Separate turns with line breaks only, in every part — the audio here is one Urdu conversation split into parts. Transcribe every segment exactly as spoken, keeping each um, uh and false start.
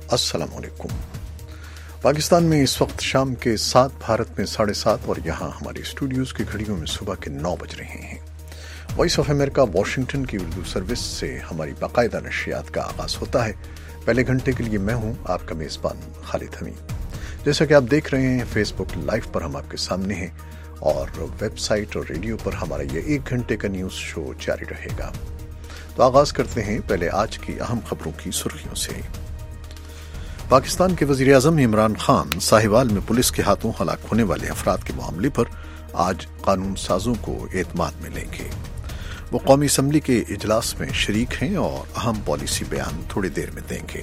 अस्सलाम वालेकुम। पाकिस्तान में इस वक्त शाम के सात, भारत में साढ़े सात और यहाँ हमारे स्टूडियोज़ की घड़ियों में सुबह के नौ बज रहे हैं। वॉइस ऑफ अमेरिका वाशिंगटन की उर्दू सर्विस से हमारी बाकायदा नशियात का आगाज़ होता है। पहले घंटे के लिए मैं हूँ आपका मेज़बान खालिद हमीद। जैसा कि आप देख रहे हैं फेसबुक लाइव पर हम आपके सामने हैं और वेबसाइट और रेडियो पर हमारा ये एक घंटे का न्यूज़ शो जारी रहेगा। तो आगाज़ करते हैं पहले आज की अहम खबरों की सुर्खियों से। पाकिस्तान के वज़ीर आज़म इमरान खान साहिवाल में पुलिस के हाथों हलाक होने वाले अफराद के मामले पर आज कानून साजों को एतमाद में लेंगे। वो कौमी असम्बली के इजलास में शरीक हैं और अहम पॉलिसी बयान थोड़ी देर में देंगे।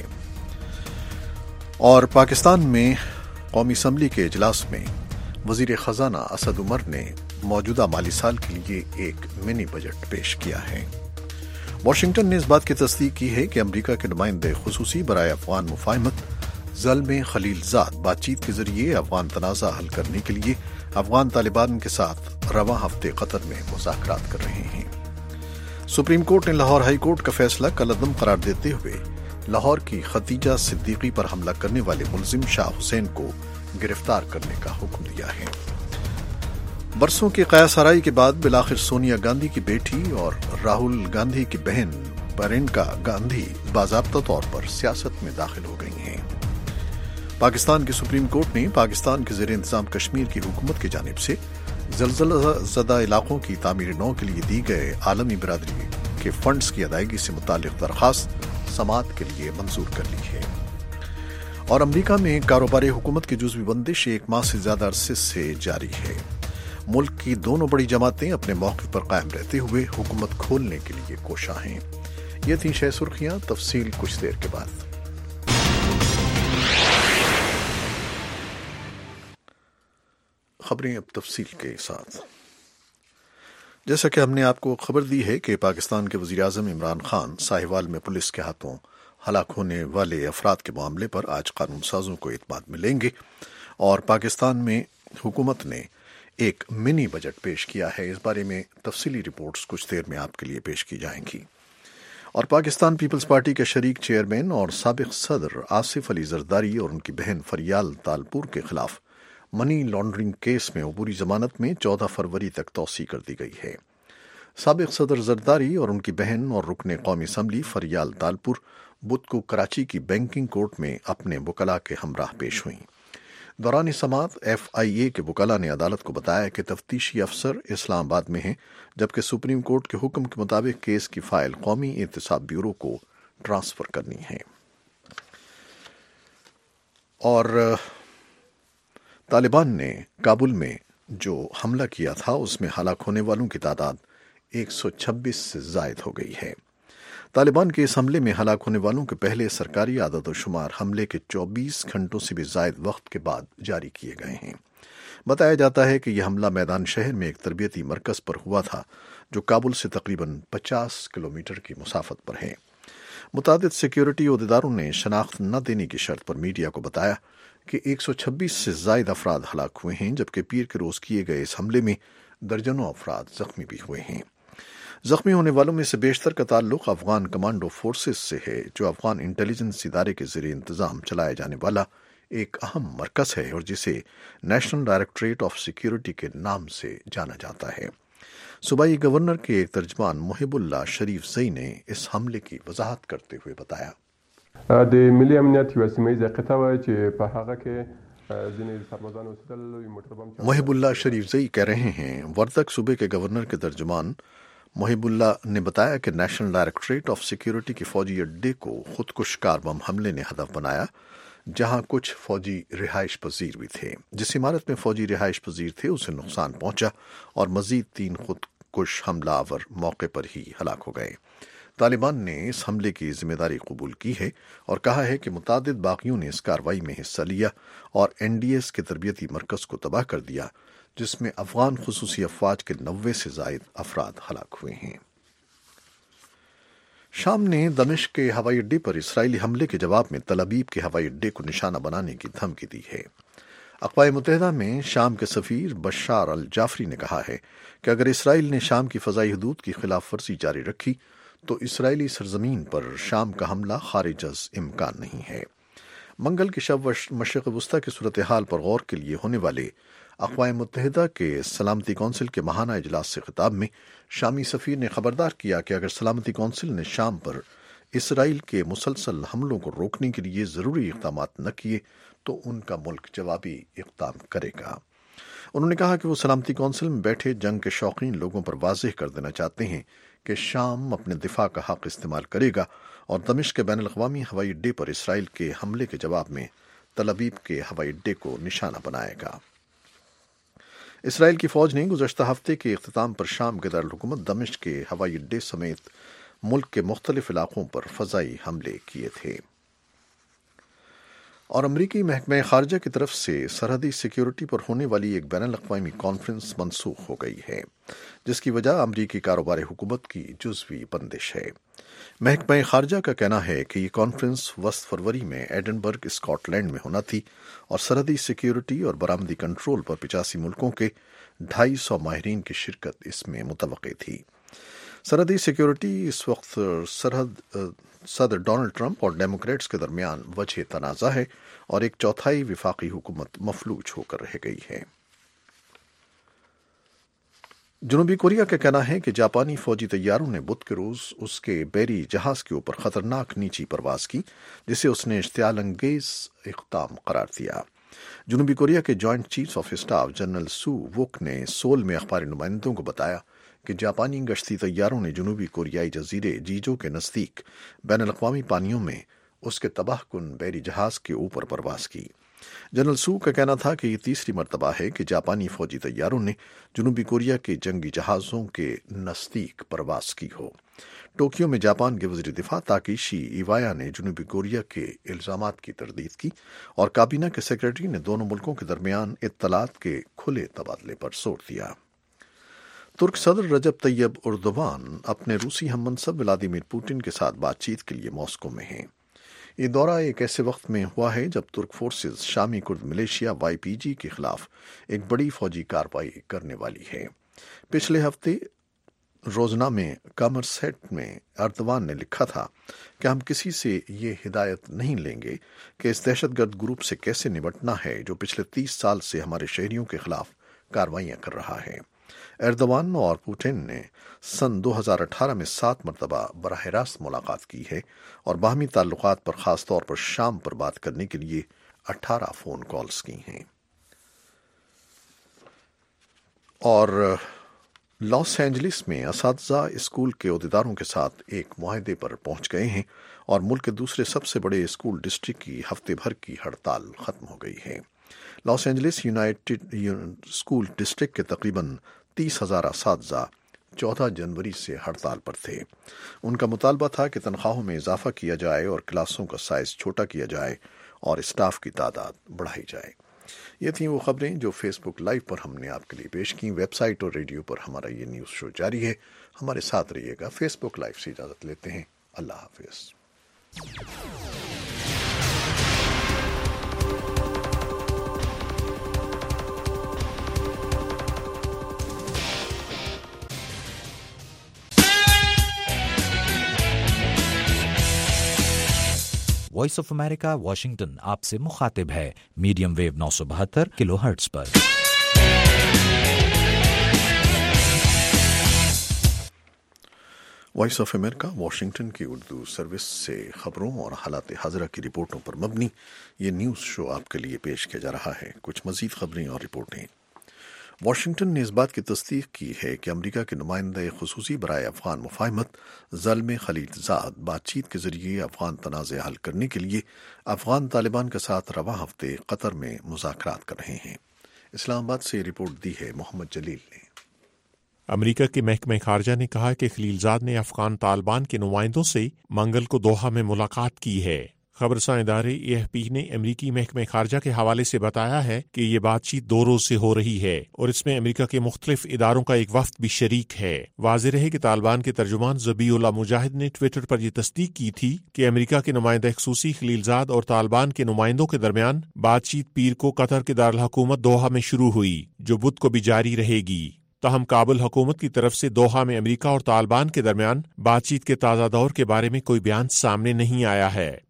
और पाकिस्तान में कौमी असम्बली के इजलास में वज़ीर ख़ज़ाना असद उमर ने मौजूदा माली साल के लिए एक मिनी बजट पेश किया है। वाशिंगटन ने इस बात की तस्दीक की है कि अमरीका के नुमाइंदे खुसूसी बराए अफगान मुफाहमत ज़ल्म खलीलजाद बातचीत के जरिए अफगान तनाज़ा हल करने के लिए अफगान तालिबान के साथ रवां हफ्ते कतर में मुज़ाकरात कर रहे हैं। सुप्रीम कोर्ट ने लाहौर हाई कोर्ट का फैसला कलअदम करार देते हुए लाहौर की खतीजा सिद्दीकी पर हमला करने वाले मुलजिम शाह हुसैन को गिरफ्तार करने का हुक्म दिया है। बरसों की कयासाराई के बाद बिलाखिर सोनिया गांधी की बेटी और राहुल गांधी की बहन प्रियंका गांधी बाज़ाब्ता तौर पर सियासत में दाखिल हो गई हैं। पाकिस्तान की सुप्रीम कोर्ट ने पाकिस्तान के ज़ेर इंतज़ाम कश्मीर की हुकूमत की जानिब से ज़लज़ला ज़दा इलाकों की तामीर नौ के लिए दी गए आलमी बिरादरी के फंड्स की अदायगी से मुताल्लिक़ दरख्वास्त समाअत के लिए मंजूर कर ली है। और अमरीका में कारोबारी हुकूमत की जुज़वी बंदिश एक माह से ज़्यादा अरसे से जारी है। मुल्क की दोनों बड़ी जमातें अपने मौके पर कायम रहते हुए हुकूमत खोलने के लिए कोशा हैं। ये थी छह सुर्खियां, तफसील कुछ देर के बाद। खबरें अब तफसील के साथ। जैसा कि हमने आपको खबर दी है कि पाकिस्तान के वज़ीर आज़म इमरान खान साहिवाल में पुलिस के हाथों हलाक होने वाले अफराद के मामले पर आज कानून साजों को एतमाद में लेंगे और पाकिस्तान में हुकूमत ने एक मिनी बजट पेश किया है। इस बारे में तफसीली रिपोर्ट्स कुछ देर में आपके लिए पेश की जाएंगी। और पाकिस्तान पीपल्स पार्टी के शरीक चेयरमैन और साबिक सदर आसिफ अली जरदारी और उनकी बहन फरियाल तालपुर के खिलाफ मनी लॉन्ड्रिंग केस में अबूरी जमानत में चौदह फरवरी तक तौसी कर दी गई है। साबिक सदर जरदारी और उनकी बहन और रुकने कौमी असम्बली फरियाल तालपुर बुध को कराची की बैंकिंग कोर्ट में अपने वकला के हमराह पेश हुई। दौरान समाअत एफ आई ए के वकला ने अदालत को बताया कि तफ्तीशी अफसर इस्लामाबाद में हैं, जबकि सुप्रीम कोर्ट के हुक्म के मुताबिक केस की फाइल कौमी एहतसाब ब्यूरो को ट्रांसफर करनी है। और तालिबान ने काबुल में जो हमला किया था उसमें हलाक होने वालों की तादाद एक सौ छब्बीस से जायद हो गई है। तालिबान के इस हमले में हलाक होने वालों के पहले सरकारी आदद और शुमार हमले के चौबीस घंटों से भी जायद वक्त के बाद जारी किए गए हैं। बताया जाता है कि यह हमला मैदान शहर में एक तरबियती मरकज़ पर हुआ था जो काबुल से तकरीबन पचास किलोमीटर की मुसाफत पर है। मुतादिद सिक्योरिटी ओहदेदारों ने शनाख्त न देने की शर्त पर मीडिया को बताया कि एक सौ छब्बीस से जायद अफराद हलाक हुए हैं, जबकि पीर के रोज़ किए गए इस हमले में दर्जनों अफराद जख्मी भी हुए हैं। जख्मी होने वालों में से बेशतर का ताल्लुक अफगान कमांडो फोर्सेस से है, जो अफगान इंटेलिजेंस इदारे के ज़रिए इंतज़ाम चलाया जाने वाला एक अहम मरकज़ है और जिसे नेशनल डायरेक्टरेट ऑफ सिक्योरिटी के नाम से जाना जाता है। सूबाई गवर्नर के एक तर्जमान मुहिबुल्लाह शरीफ ज़ई ने इस हमले की वजाहत करते हुए बताया, मुहिबुल्लाह शरीफ ज़ई कह रहे हैं। वर्दक सूबे के गवर्नर के तर्जुमान मुहिबुल्लाह ने बताया कि नेशनल डायरेक्टरेट ऑफ सिक्योरिटी के फौजी अड्डे को खुदकुश कार बम हमले ने हदफ बनाया, जहां कुछ फौजी रिहाइश पजीर भी थे। जिस इमारत में फौजी रिहाइश पजीर थे उसे नुकसान पहुंचा और मजीद तीन खुदकुश हमलावर मौके पर ही हलाक हो गए। तालिबान ने इस हमले की जिम्मेदारी कबूल की है और कहा है कि मुतादिद बागियों ने इस कार्रवाई में हिस्सा लिया और एन डी एस के तरबियती मरकज़ को तबाह कर दिया, जिसमें अफगान खुसूसी अफवाज के नब्बे से जायद अफराद हलाक हुए हैं। शाम ने दमिश्क के हवाई अड्डे पर इसराइली हमले के जवाब में तल अबीब के हवाई अड्डे को निशाना बनाने की धमकी दी है। अक़वाम मुत्तहिदा में शाम के सफ़ीर बशार अल जाफरी ने कहा है कि अगर इसराइल ने शाम की फ़ज़ाई हदूद की खिलाफ वर्जी जारी रखी तो इसराइली सरजमीन पर शाम का हमला खारिज अज़ इम्कान नहीं है। منگل کی شب مشرق وسطی کی صورتحال پر غور کے لیے ہونے والے اقوام متحدہ کے سلامتی کونسل کے ماہانہ اجلاس سے خطاب میں شامی سفیر نے خبردار کیا کہ اگر سلامتی کونسل نے شام پر اسرائیل کے مسلسل حملوں کو روکنے کے لیے ضروری اقدامات نہ کیے تو ان کا ملک جوابی اقدام کرے گا۔ انہوں نے کہا کہ وہ سلامتی کونسل میں بیٹھے جنگ کے شوقین لوگوں پر واضح کر دینا چاہتے ہیں کہ شام اپنے دفاع کا حق استعمال کرے گا اور دمشق کے بین الاقوامی ہوائی اڈے پر اسرائیل کے حملے کے جواب میں تل ابیب کے ہوائی اڈے کو نشانہ بنائے گا۔ اسرائیل کی فوج نے گزشتہ ہفتے کے اختتام پر شام کے دارالحکومت دمشق کے ہوائی اڈے سمیت ملک کے مختلف علاقوں پر فضائی حملے کیے تھے۔ اور امریکی محکمہ خارجہ کی طرف سے سرحدی سیکیورٹی پر ہونے والی ایک بین الاقوامی کانفرنس منسوخ ہو گئی ہے، جس کی وجہ امریکی کاروبار حکومت کی جزوی بندش ہے۔ محکمہ خارجہ کا کہنا ہے کہ یہ کانفرنس وسط فروری میں ایڈنبرگ اسکاٹ لینڈ میں ہونا تھی اور سرحدی سیکیورٹی اور برآمدی کنٹرول پر پچاسی ملکوں کے ڈھائی سو ماہرین کی شرکت اس میں متوقع تھی۔ سرحدی سیکیورٹی اس وقت سرحد صدر ڈونلڈ ٹرمپ اور ڈیموکریٹس کے درمیان وجہ تنازع ہے اور ایک چوتھائی وفاقی حکومت مفلوج ہو کر رہ گئی ہے۔ جنوبی کوریا کا کہنا ہے کہ جاپانی فوجی طیاروں نے بدھ کے روز اس کے بحری جہاز کے اوپر خطرناک نیچی پرواز کی، جسے اس نے اشتعال انگیز اقدام قرار دیا۔ جنوبی کوریا کے joint chief of staff general Suh Wook نے سول میں اخباری نمائندوں کو بتایا کہ جاپانی گشتی طیاروں نے جنوبی کوریائی جزیرے جیجو کے نزدیک بین الاقوامی پانیوں میں اس کے تباہ کن بحری جہاز کے اوپر پرواز کی۔ جنرل سو کا کہنا تھا کہ یہ تیسری مرتبہ ہے کہ جاپانی فوجی طیاروں نے جنوبی کوریا کے جنگی جہازوں کے نزدیک پرواز کی ہو۔ ٹوکیو میں جاپان کے وزیر دفاع تاکیشی ایوایا نے جنوبی کوریا کے الزامات کی تردید کی اور کابینہ کے سیکرٹری نے دونوں ملکوں کے درمیان اطلاعات کے کھلے تبادلے پر زور دیا۔ ترک صدر رجب طیب اردوان اپنے روسی ہم منصب ولادیمیر پوٹن کے ساتھ بات چیت کے لیے ماسکو میں ہیں۔ یہ دورہ ایک ایسے وقت میں ہوا ہے جب ترک فورسز شامی کرد ملیشیا وائی پی جی کے خلاف ایک بڑی فوجی کارروائی کرنے والی ہے۔ پچھلے ہفتے روزنامے کامرسیٹ میں اردوان نے لکھا تھا کہ ہم کسی سے یہ ہدایت نہیں لیں گے کہ اس دہشت گرد گروپ سے کیسے نمٹنا ہے جو پچھلے تیس سال سے ہمارے شہریوں کے خلاف کارروائیاں کر رہا ہے۔ ایردوان اور پوٹن نے سن دو ہزار اٹھارہ میں سات مرتبہ براہ راست ملاقات کی ہے اور باہمی تعلقات پر خاص طور پر شام پر بات کرنے کے لیے اٹھارہ فون کالز کی ہیں۔ اور لاس اینجلس میں اساتذہ اسکول کے عہدیداروں کے ساتھ ایک معاہدے پر پہنچ گئے ہیں اور ملک کے دوسرے سب سے بڑے اسکول ڈسٹرکٹ کی ہفتے بھر کی ہڑتال ختم ہو گئی ہے۔ Los Angeles unified school district کے تقریباً تیس ہزار اساتذہ چودہ جنوری سے ہڑتال پر تھے۔ ان کا مطالبہ تھا کہ تنخواہوں میں اضافہ کیا جائے اور کلاسوں کا سائز چھوٹا کیا جائے اور اسٹاف کی تعداد بڑھائی جائے۔ یہ تھیں وہ خبریں جو فیس بک لائیو پر ہم نے آپ کے لیے پیش کی۔ ویب سائٹ اور ریڈیو پر ہمارا یہ نیوز شو جاری ہے، ہمارے ساتھ رہیے گا۔ فیس بک لائیو سے اجازت لیتے ہیں، اللہ حافظ۔
وائس آف امریکہ واشنگٹن آپ سے مخاطب ہے، میڈیم ویو نو سو بہتر کلو ہرٹز پر۔
وائس آف امریکہ واشنگٹن کی اردو سروس سے خبروں اور حالات حاضرہ کی رپورٹوں پر مبنی یہ نیوز شو آپ کے لیے پیش کیا جا رہا ہے۔ کچھ مزید خبریں اور رپورٹیں۔ واشنگٹن نے اس بات کی تصدیق کی ہے کہ امریکہ کے نمائندہ خصوصی برائے افغان مفاہمت زلمے خلیل زاد بات چیت کے ذریعے افغان تنازع حل کرنے کے لیے افغان طالبان کے ساتھ رواں ہفتے قطر میں مذاکرات کر رہے ہیں۔ اسلام آباد سے رپورٹ دی ہے محمد جلیل نے۔
امریکہ کے محکمہ خارجہ نے کہا کہ خلیل زاد نے افغان طالبان کے نمائندوں سے منگل کو دوحہ میں ملاقات کی ہے۔ خبرساں ادارے اے ایف پی نے امریکی محکمہ خارجہ کے حوالے سے بتایا ہے کہ یہ بات چیت دو روز سے ہو رہی ہے اور اس میں امریکہ کے مختلف اداروں کا ایک وفد بھی شریک ہے۔ واضح رہے کہ طالبان کے ترجمان ذبیح اللہ مجاہد نے ٹویٹر پر یہ تصدیق کی تھی کہ امریکہ کے نمائندہ خصوصی خلیل زاد اور طالبان کے نمائندوں کے درمیان بات چیت پیر کو قطر کے دارالحکومت دوحہ میں شروع ہوئی، جو بدھ کو بھی جاری رہے گی۔ تاہم کابل حکومت کی طرف سے دوحہ میں امریکہ اور طالبان کے درمیان بات چیت کے تازہ دور کے بارے میں کوئی بیان سامنے نہیں آیا ہے۔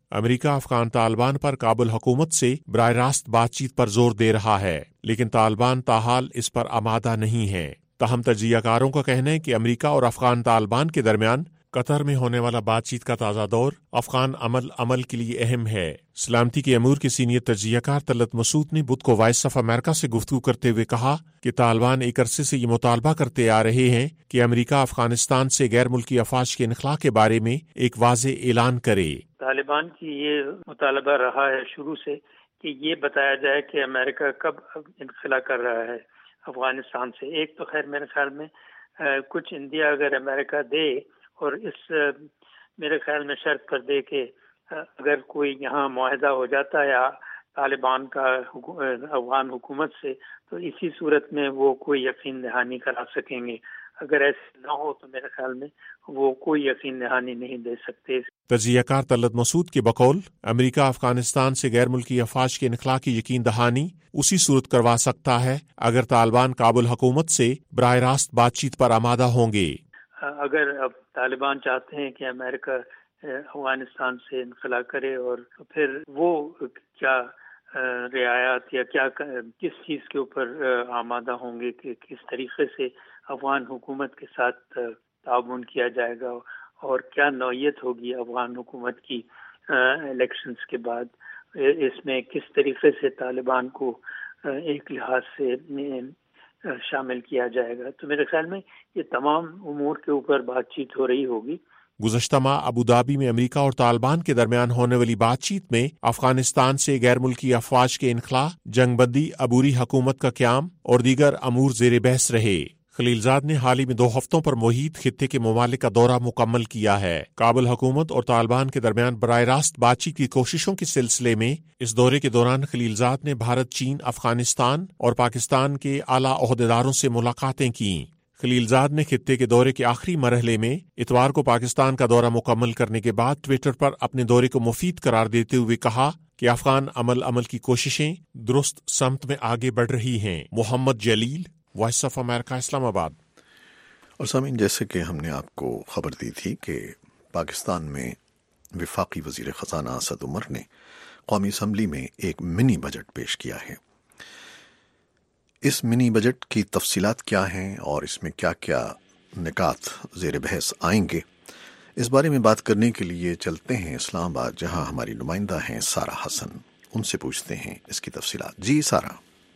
امریکہ افغان طالبان پر کابل حکومت سے براہ راست بات چیت پر زور دے رہا ہے، لیکن طالبان تاحال اس پر آمادہ نہیں ہے۔ تاہم تجزیہ کاروں کا کہنا ہے کہ امریکہ اور افغان طالبان کے درمیان قطر میں ہونے والا بات چیت کا تازہ دور افغان عمل عمل کے لیے اہم ہے۔ سلامتی کے امور کے سینئر تجزیہ کار طلعت مسعود نے بدھ کو وائس آف امریکہ سے گفتگو کرتے ہوئے کہا کہ طالبان ایک عرصے سے یہ مطالبہ کرتے آ رہے ہیں کہ امریکہ افغانستان سے غیر ملکی افواج کے انخلاء کے بارے میں ایک واضح اعلان کرے۔
طالبان کی یہ مطالبہ رہا ہے شروع سے کہ یہ بتایا جائے کہ امریکہ کب انخلاء کر رہا ہے افغانستان سے۔ ایک تو خیر میرے خیال میں کچھ انڈیا اگر امریکہ دے اور اس میرے خیال میں شرط پر دے کہ اگر کوئی یہاں معاہدہ ہو جاتا ہے طالبان کا افغان حکومت سے تو اسی صورت میں وہ کوئی یقین دہانی کرا سکیں گے، اگر ایسے نہ ہو تو میرے خیال میں وہ کوئی یقین دہانی نہیں دے سکتے۔
تجزیہ کار طلعت مسعود کے بقول امریکہ افغانستان سے غیر ملکی افواج کے انخلاء کی یقین دہانی اسی صورت کروا سکتا ہے اگر طالبان کابل حکومت سے براہ راست بات چیت پر آمادہ ہوں گے۔
اگر اب طالبان چاہتے ہیں کہ امریکہ افغانستان سے انخلاء کرے اور پھر وہ کیا رعایات یا کیا کس چیز کے اوپر آمادہ ہوں گے کہ کس طریقے سے افغان حکومت کے ساتھ تعاون کیا جائے گا اور کیا نوعیت ہوگی افغان حکومت کی الیکشنز کے بعد، اس میں کس طریقے سے طالبان کو ایک لحاظ سے شامل کیا جائے گا، تو میرے خیال میں یہ تمام امور کے اوپر بات چیت ہو رہی ہوگی۔
گزشتہ ماہ ابوظہبی میں امریکہ اور طالبان کے درمیان ہونے والی بات چیت میں افغانستان سے غیر ملکی افواج کے انخلاء، جنگ بندی، عبوری حکومت کا قیام اور دیگر امور زیر بحث رہے۔ خلیل زاد نے حال ہی میں دو ہفتوں پر محیط خطے کے ممالک کا دورہ مکمل کیا ہے۔ کابل حکومت اور طالبان کے درمیان براہ راست بات چیت کی کوششوں کے سلسلے میں اس دورے کے دوران خلیل زاد نے بھارت، چین، افغانستان اور پاکستان کے اعلیٰ عہدیداروں سے ملاقاتیں کیں۔ خلیل زاد نے خطے کے دورے کے آخری مرحلے میں اتوار کو پاکستان کا دورہ مکمل کرنے کے بعد ٹویٹر پر اپنے دورے کو مفید قرار دیتے ہوئے کہا کہ افغان عمل عمل کی کوششیں درست سمت میں آگے بڑھ رہی ہیں۔ محمد جلیل، وائس آف امریکہ، اسلام آباد۔
اور سامعین، جیسے کہ ہم نے آپ کو خبر دی تھی کہ پاکستان میں وفاقی وزیر خزانہ اسد عمر نے قومی اسمبلی میں ایک منی بجٹ پیش کیا ہے۔ اس منی بجٹ کی تفصیلات کیا ہیں اور اس میں کیا کیا نکات زیر بحث آئیں گے، اس بارے میں بات کرنے کے لیے چلتے ہیں اسلام آباد، جہاں ہماری نمائندہ ہیں سارہ حسن۔ ان سے پوچھتے ہیں اس کی تفصیلات۔ جی سارہ۔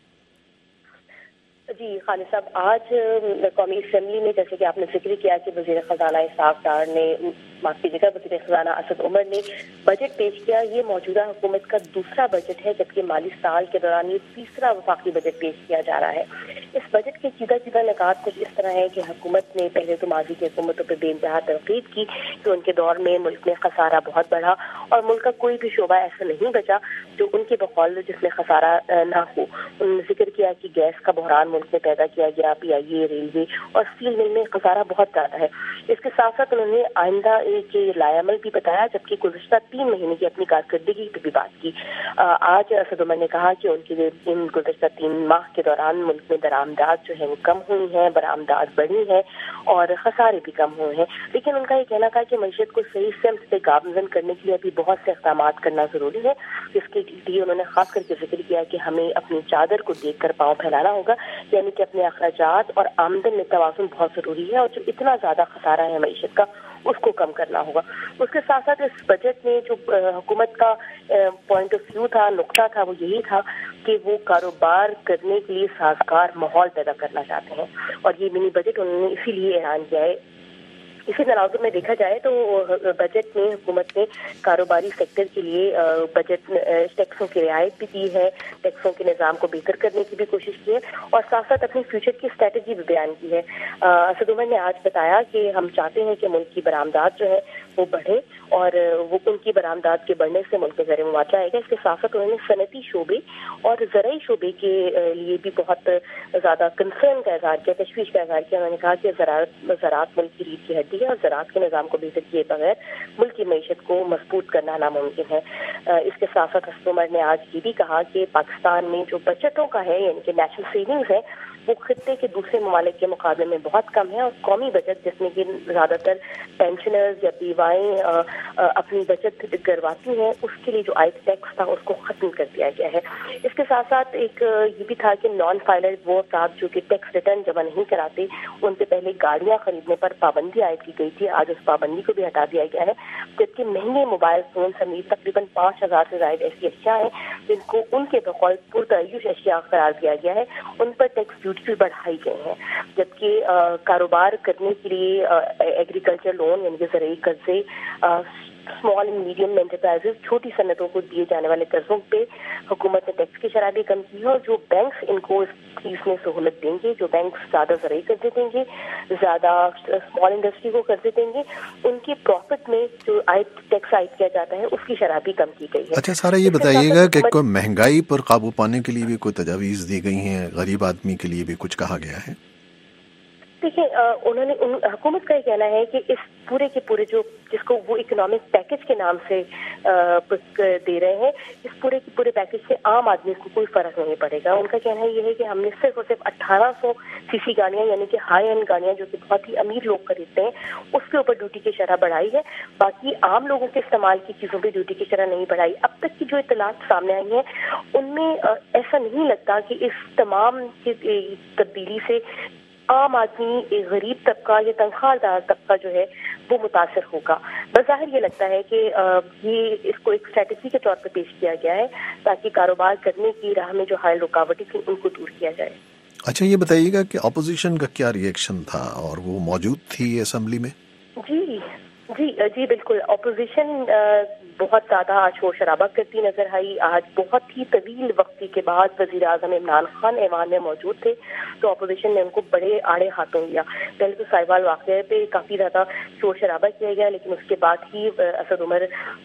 جی خالد صاحب، آج قومی اسمبلی میں جیسے کہ آپ نے ذکر کیا کہ وزیر خزانہ اسحاق ڈار نے معاف کیجیے گا وزیر خزانہ اسد عمر نے بجٹ پیش کیا۔ یہ موجودہ حکومت کا دوسرا بجٹ ہے، جبکہ مالی سال کے دوران یہ تیسرا وفاقی بجٹ پیش کیا جا رہا ہے۔ اس بجٹ کے سیدھا سیدھا نکات کچھ اس طرح ہے کہ حکومت نے پہلے تو ماضی کی حکومتوں پہ بے انتہا تنقید کی کہ ان کے دور میں ملک میں خسارہ بہت بڑھا اور ملک کا کوئی بھی شعبہ ایسا نہیں بچا جو ان کے بقول جس میں خسارہ نہ ہو۔ انہوں نے ذکر کیا کہ گیس کا بحران ملک میں پیدا کیا گیا، پی آئی اے، ریلوے اور اسٹیل مل میں خسارہ بہت زیادہ ہے۔ اس کے ساتھ ساتھ انہوں نے آئندہ کے لائے عمل بھی بتایا، جبکہ گزشتہ تین مہینے کی اپنی کارکردگی پہ بھی بات کی۔ آج اسد عمر نے کہا کہ ان کے ان گزشتہ تین ماہ کے دوران ملک میں درآمدات جو ہے وہ کم ہوئی ہیں، برآمدات بڑھی ہیں اور خسارے بھی کم ہوئے ہیں، لیکن ان کا یہ کہنا تھا کہ معیشت کو صحیح سمت سے گامزن کرنے کے لیے ابھی بہت سے اقدامات کرنا ضروری ہے۔ جس کے لیے انہوں نے خاص کر کے ذکر کیا کہ ہمیں اپنی چادر کو دیکھ کر پاؤں پھیلانا ہوگا، یعنی کہ اپنے اخراجات اور آمدن میں توازن بہت ضروری ہے اور جو اتنا زیادہ خسارہ ہے معیشت کا اس کو کم کرنا ہوگا۔ اس کے ساتھ ساتھ اس بجٹ میں جو حکومت کا پوائنٹ آف ویو تھا، نقطہ تھا، وہ یہی تھا کہ وہ کاروبار کرنے کے لیے سازگار ماحول پیدا کرنا چاہتے ہیں، اور یہ منی بجٹ انہوں نے اسی لیے اعلان کیا ہے۔ اسی تناظر میں دیکھا جائے تو بجٹ میں حکومت نے کاروباری سیکٹر کے لیے بجٹ ٹیکسوں کی رعایت بھی دی ہے، ٹیکسوں کے نظام کو بہتر کرنے کی بھی کوشش کی ہے اور ساتھ ساتھ اپنی فیوچر کی اسٹریٹجی بھی بیان کی ہے۔ اسد عمر نے آج بتایا کہ ہم چاہتے ہیں کہ ملک کی برآمدات جو ہے وہ بڑھے اور وہ ان کی برآمدات کے بڑھنے سے ملک میں زر مواقع آئے گا۔ اس کے ساتھ ساتھ انہوں نے صنعتی شعبے اور زرعی شعبے کے لیے بھی بہت زیادہ کنسرن کا اظہار کیا، تشویش کا اظہار کیا۔ انہوں نے کہا کہ زراعت زراعت ملک کی ریڑھ کی ہڈی ہے اور زراعت کے نظام کو بہتر کیے بغیر ملک کی معیشت کو مضبوط کرنا ناممکن ہے۔ اس کے ساتھ ساتھ اسد عمر نے آج یہ بھی کہا کہ پاکستان میں جو بچتوں کا ہے، یعنی کہ نیشنل سیونگز ہے، وہ خطے کے دوسرے ممالک کے مقابلے میں بہت کم ہے، اور قومی بجٹ جس میں کہ زیادہ تر پینشنرز یا بیوائیں اپنی بچت کرواتی ہیں، اس کے لیے جو عائد ٹیکس تھا اس کو ختم کر دیا گیا ہے۔ اس کے ساتھ ساتھ ایک یہ بھی تھا کہ نان فائلر وہ افراد جو کہ ٹیکس ریٹرن جمع نہیں کراتے، ان سے پہلے گاڑیاں خریدنے پر پابندی عائد کی گئی تھی، آج اس پابندی کو بھی ہٹا دیا گیا ہے، جبکہ مہنگے موبائل فون سمیت تقریباً پانچ ہزار سے زائد ایسی اشیاء ہیں جن کو ان کے بقول پرتعیش اشیاء قرار دیا گیا ہے، ان پر ٹیکس ڈیوٹی بھی بڑھائی گئی ہیں، جبکہ کاروبار کرنے کے لیے ایگریکلچر لون یعنی کہ زرعی قرضے، اسمال اینڈ میڈیم انٹرپرائزز چھوٹی صنعتوں کو دیے جانے والے قرضوں پہ حکومت نے ٹیکس کی شرح بھی کم کی ہے، اور جو بینکس ان کو اس چیز میں سہولت دیں گے، جو بینکس زیادہ زرعی قرضے دیں گے، زیادہ اسمال انڈسٹری کو قرضے دیں گے، ان کے پروفٹ میں جو عائد ٹیکس عائد کیا جاتا ہے اس کی شرح بھی کم کی گئی ہے۔
اچھا سارا یہ بتائیے گا کہ کوئی مہنگائی پر قابو پانے کے لیے بھی کوئی تجاویز دی گئی ہیں، غریب آدمی کے لیے بھی کچھ کہا گیا ہے؟
دیکھیں، انہوں نے حکومت کا یہ کہنا ہے کہ اس پورے کے پورے جو جس کو وہ اکنامک پیکج کے نام سے دے رہے ہیں، اس پورے کے پورے پیکج سے عام آدمی کو کوئی فرق نہیں پڑے گا۔ ان کا کہنا یہ ہے کہ ہم نے صرف اور صرف اٹھارہ سو سی سی گاڑیاں یعنی کہ ہائی اینڈ گاڑیاں جو کہ بہت ہی امیر لوگ خریدتے ہیں اس کے اوپر ڈیوٹی کی شرح بڑھائی ہے، باقی عام لوگوں کے استعمال کی چیزوں پہ ڈیوٹی کی شرح نہیں بڑھائی۔ اب تک کی جو اطلاعات سامنے آئی ہیں ان میں ایسا نہیں لگتا کہ اس تمام تبدیلی سے عام آدمی، غریب طبقہ یا تنخواہ دار طبقہ جو ہے وہ متاثر ہوگا۔ بظاہر یہ لگتا ہے کہ یہ اس کو ایک اسٹریٹجی کے طور پہ پیش کیا گیا ہے تاکہ کاروبار کرنے کی راہ میں جو حائل رکاوٹیں تھیں ان کو دور کیا جائے۔
اچھا یہ بتائیے گا کہ اپوزیشن کا کیا ری ایکشن تھا، اور وہ موجود تھی اسمبلی میں؟
جی جی جی بالکل، اپوزیشن بہت زیادہ آج شور شرابہ کرتی نظر آئی۔ آج بہت ہی طویل وقتی کے بعد وزیر اعظم عمران خان ایوان میں موجود تھے تو اپوزیشن نے ان کو بڑے آڑے ہاتھوں لیا۔ پہلے تو ساہیوال واقعے پہ کافی زیادہ شور شرابہ کیا گیا، لیکن اس کے بعد ہی اسد عمر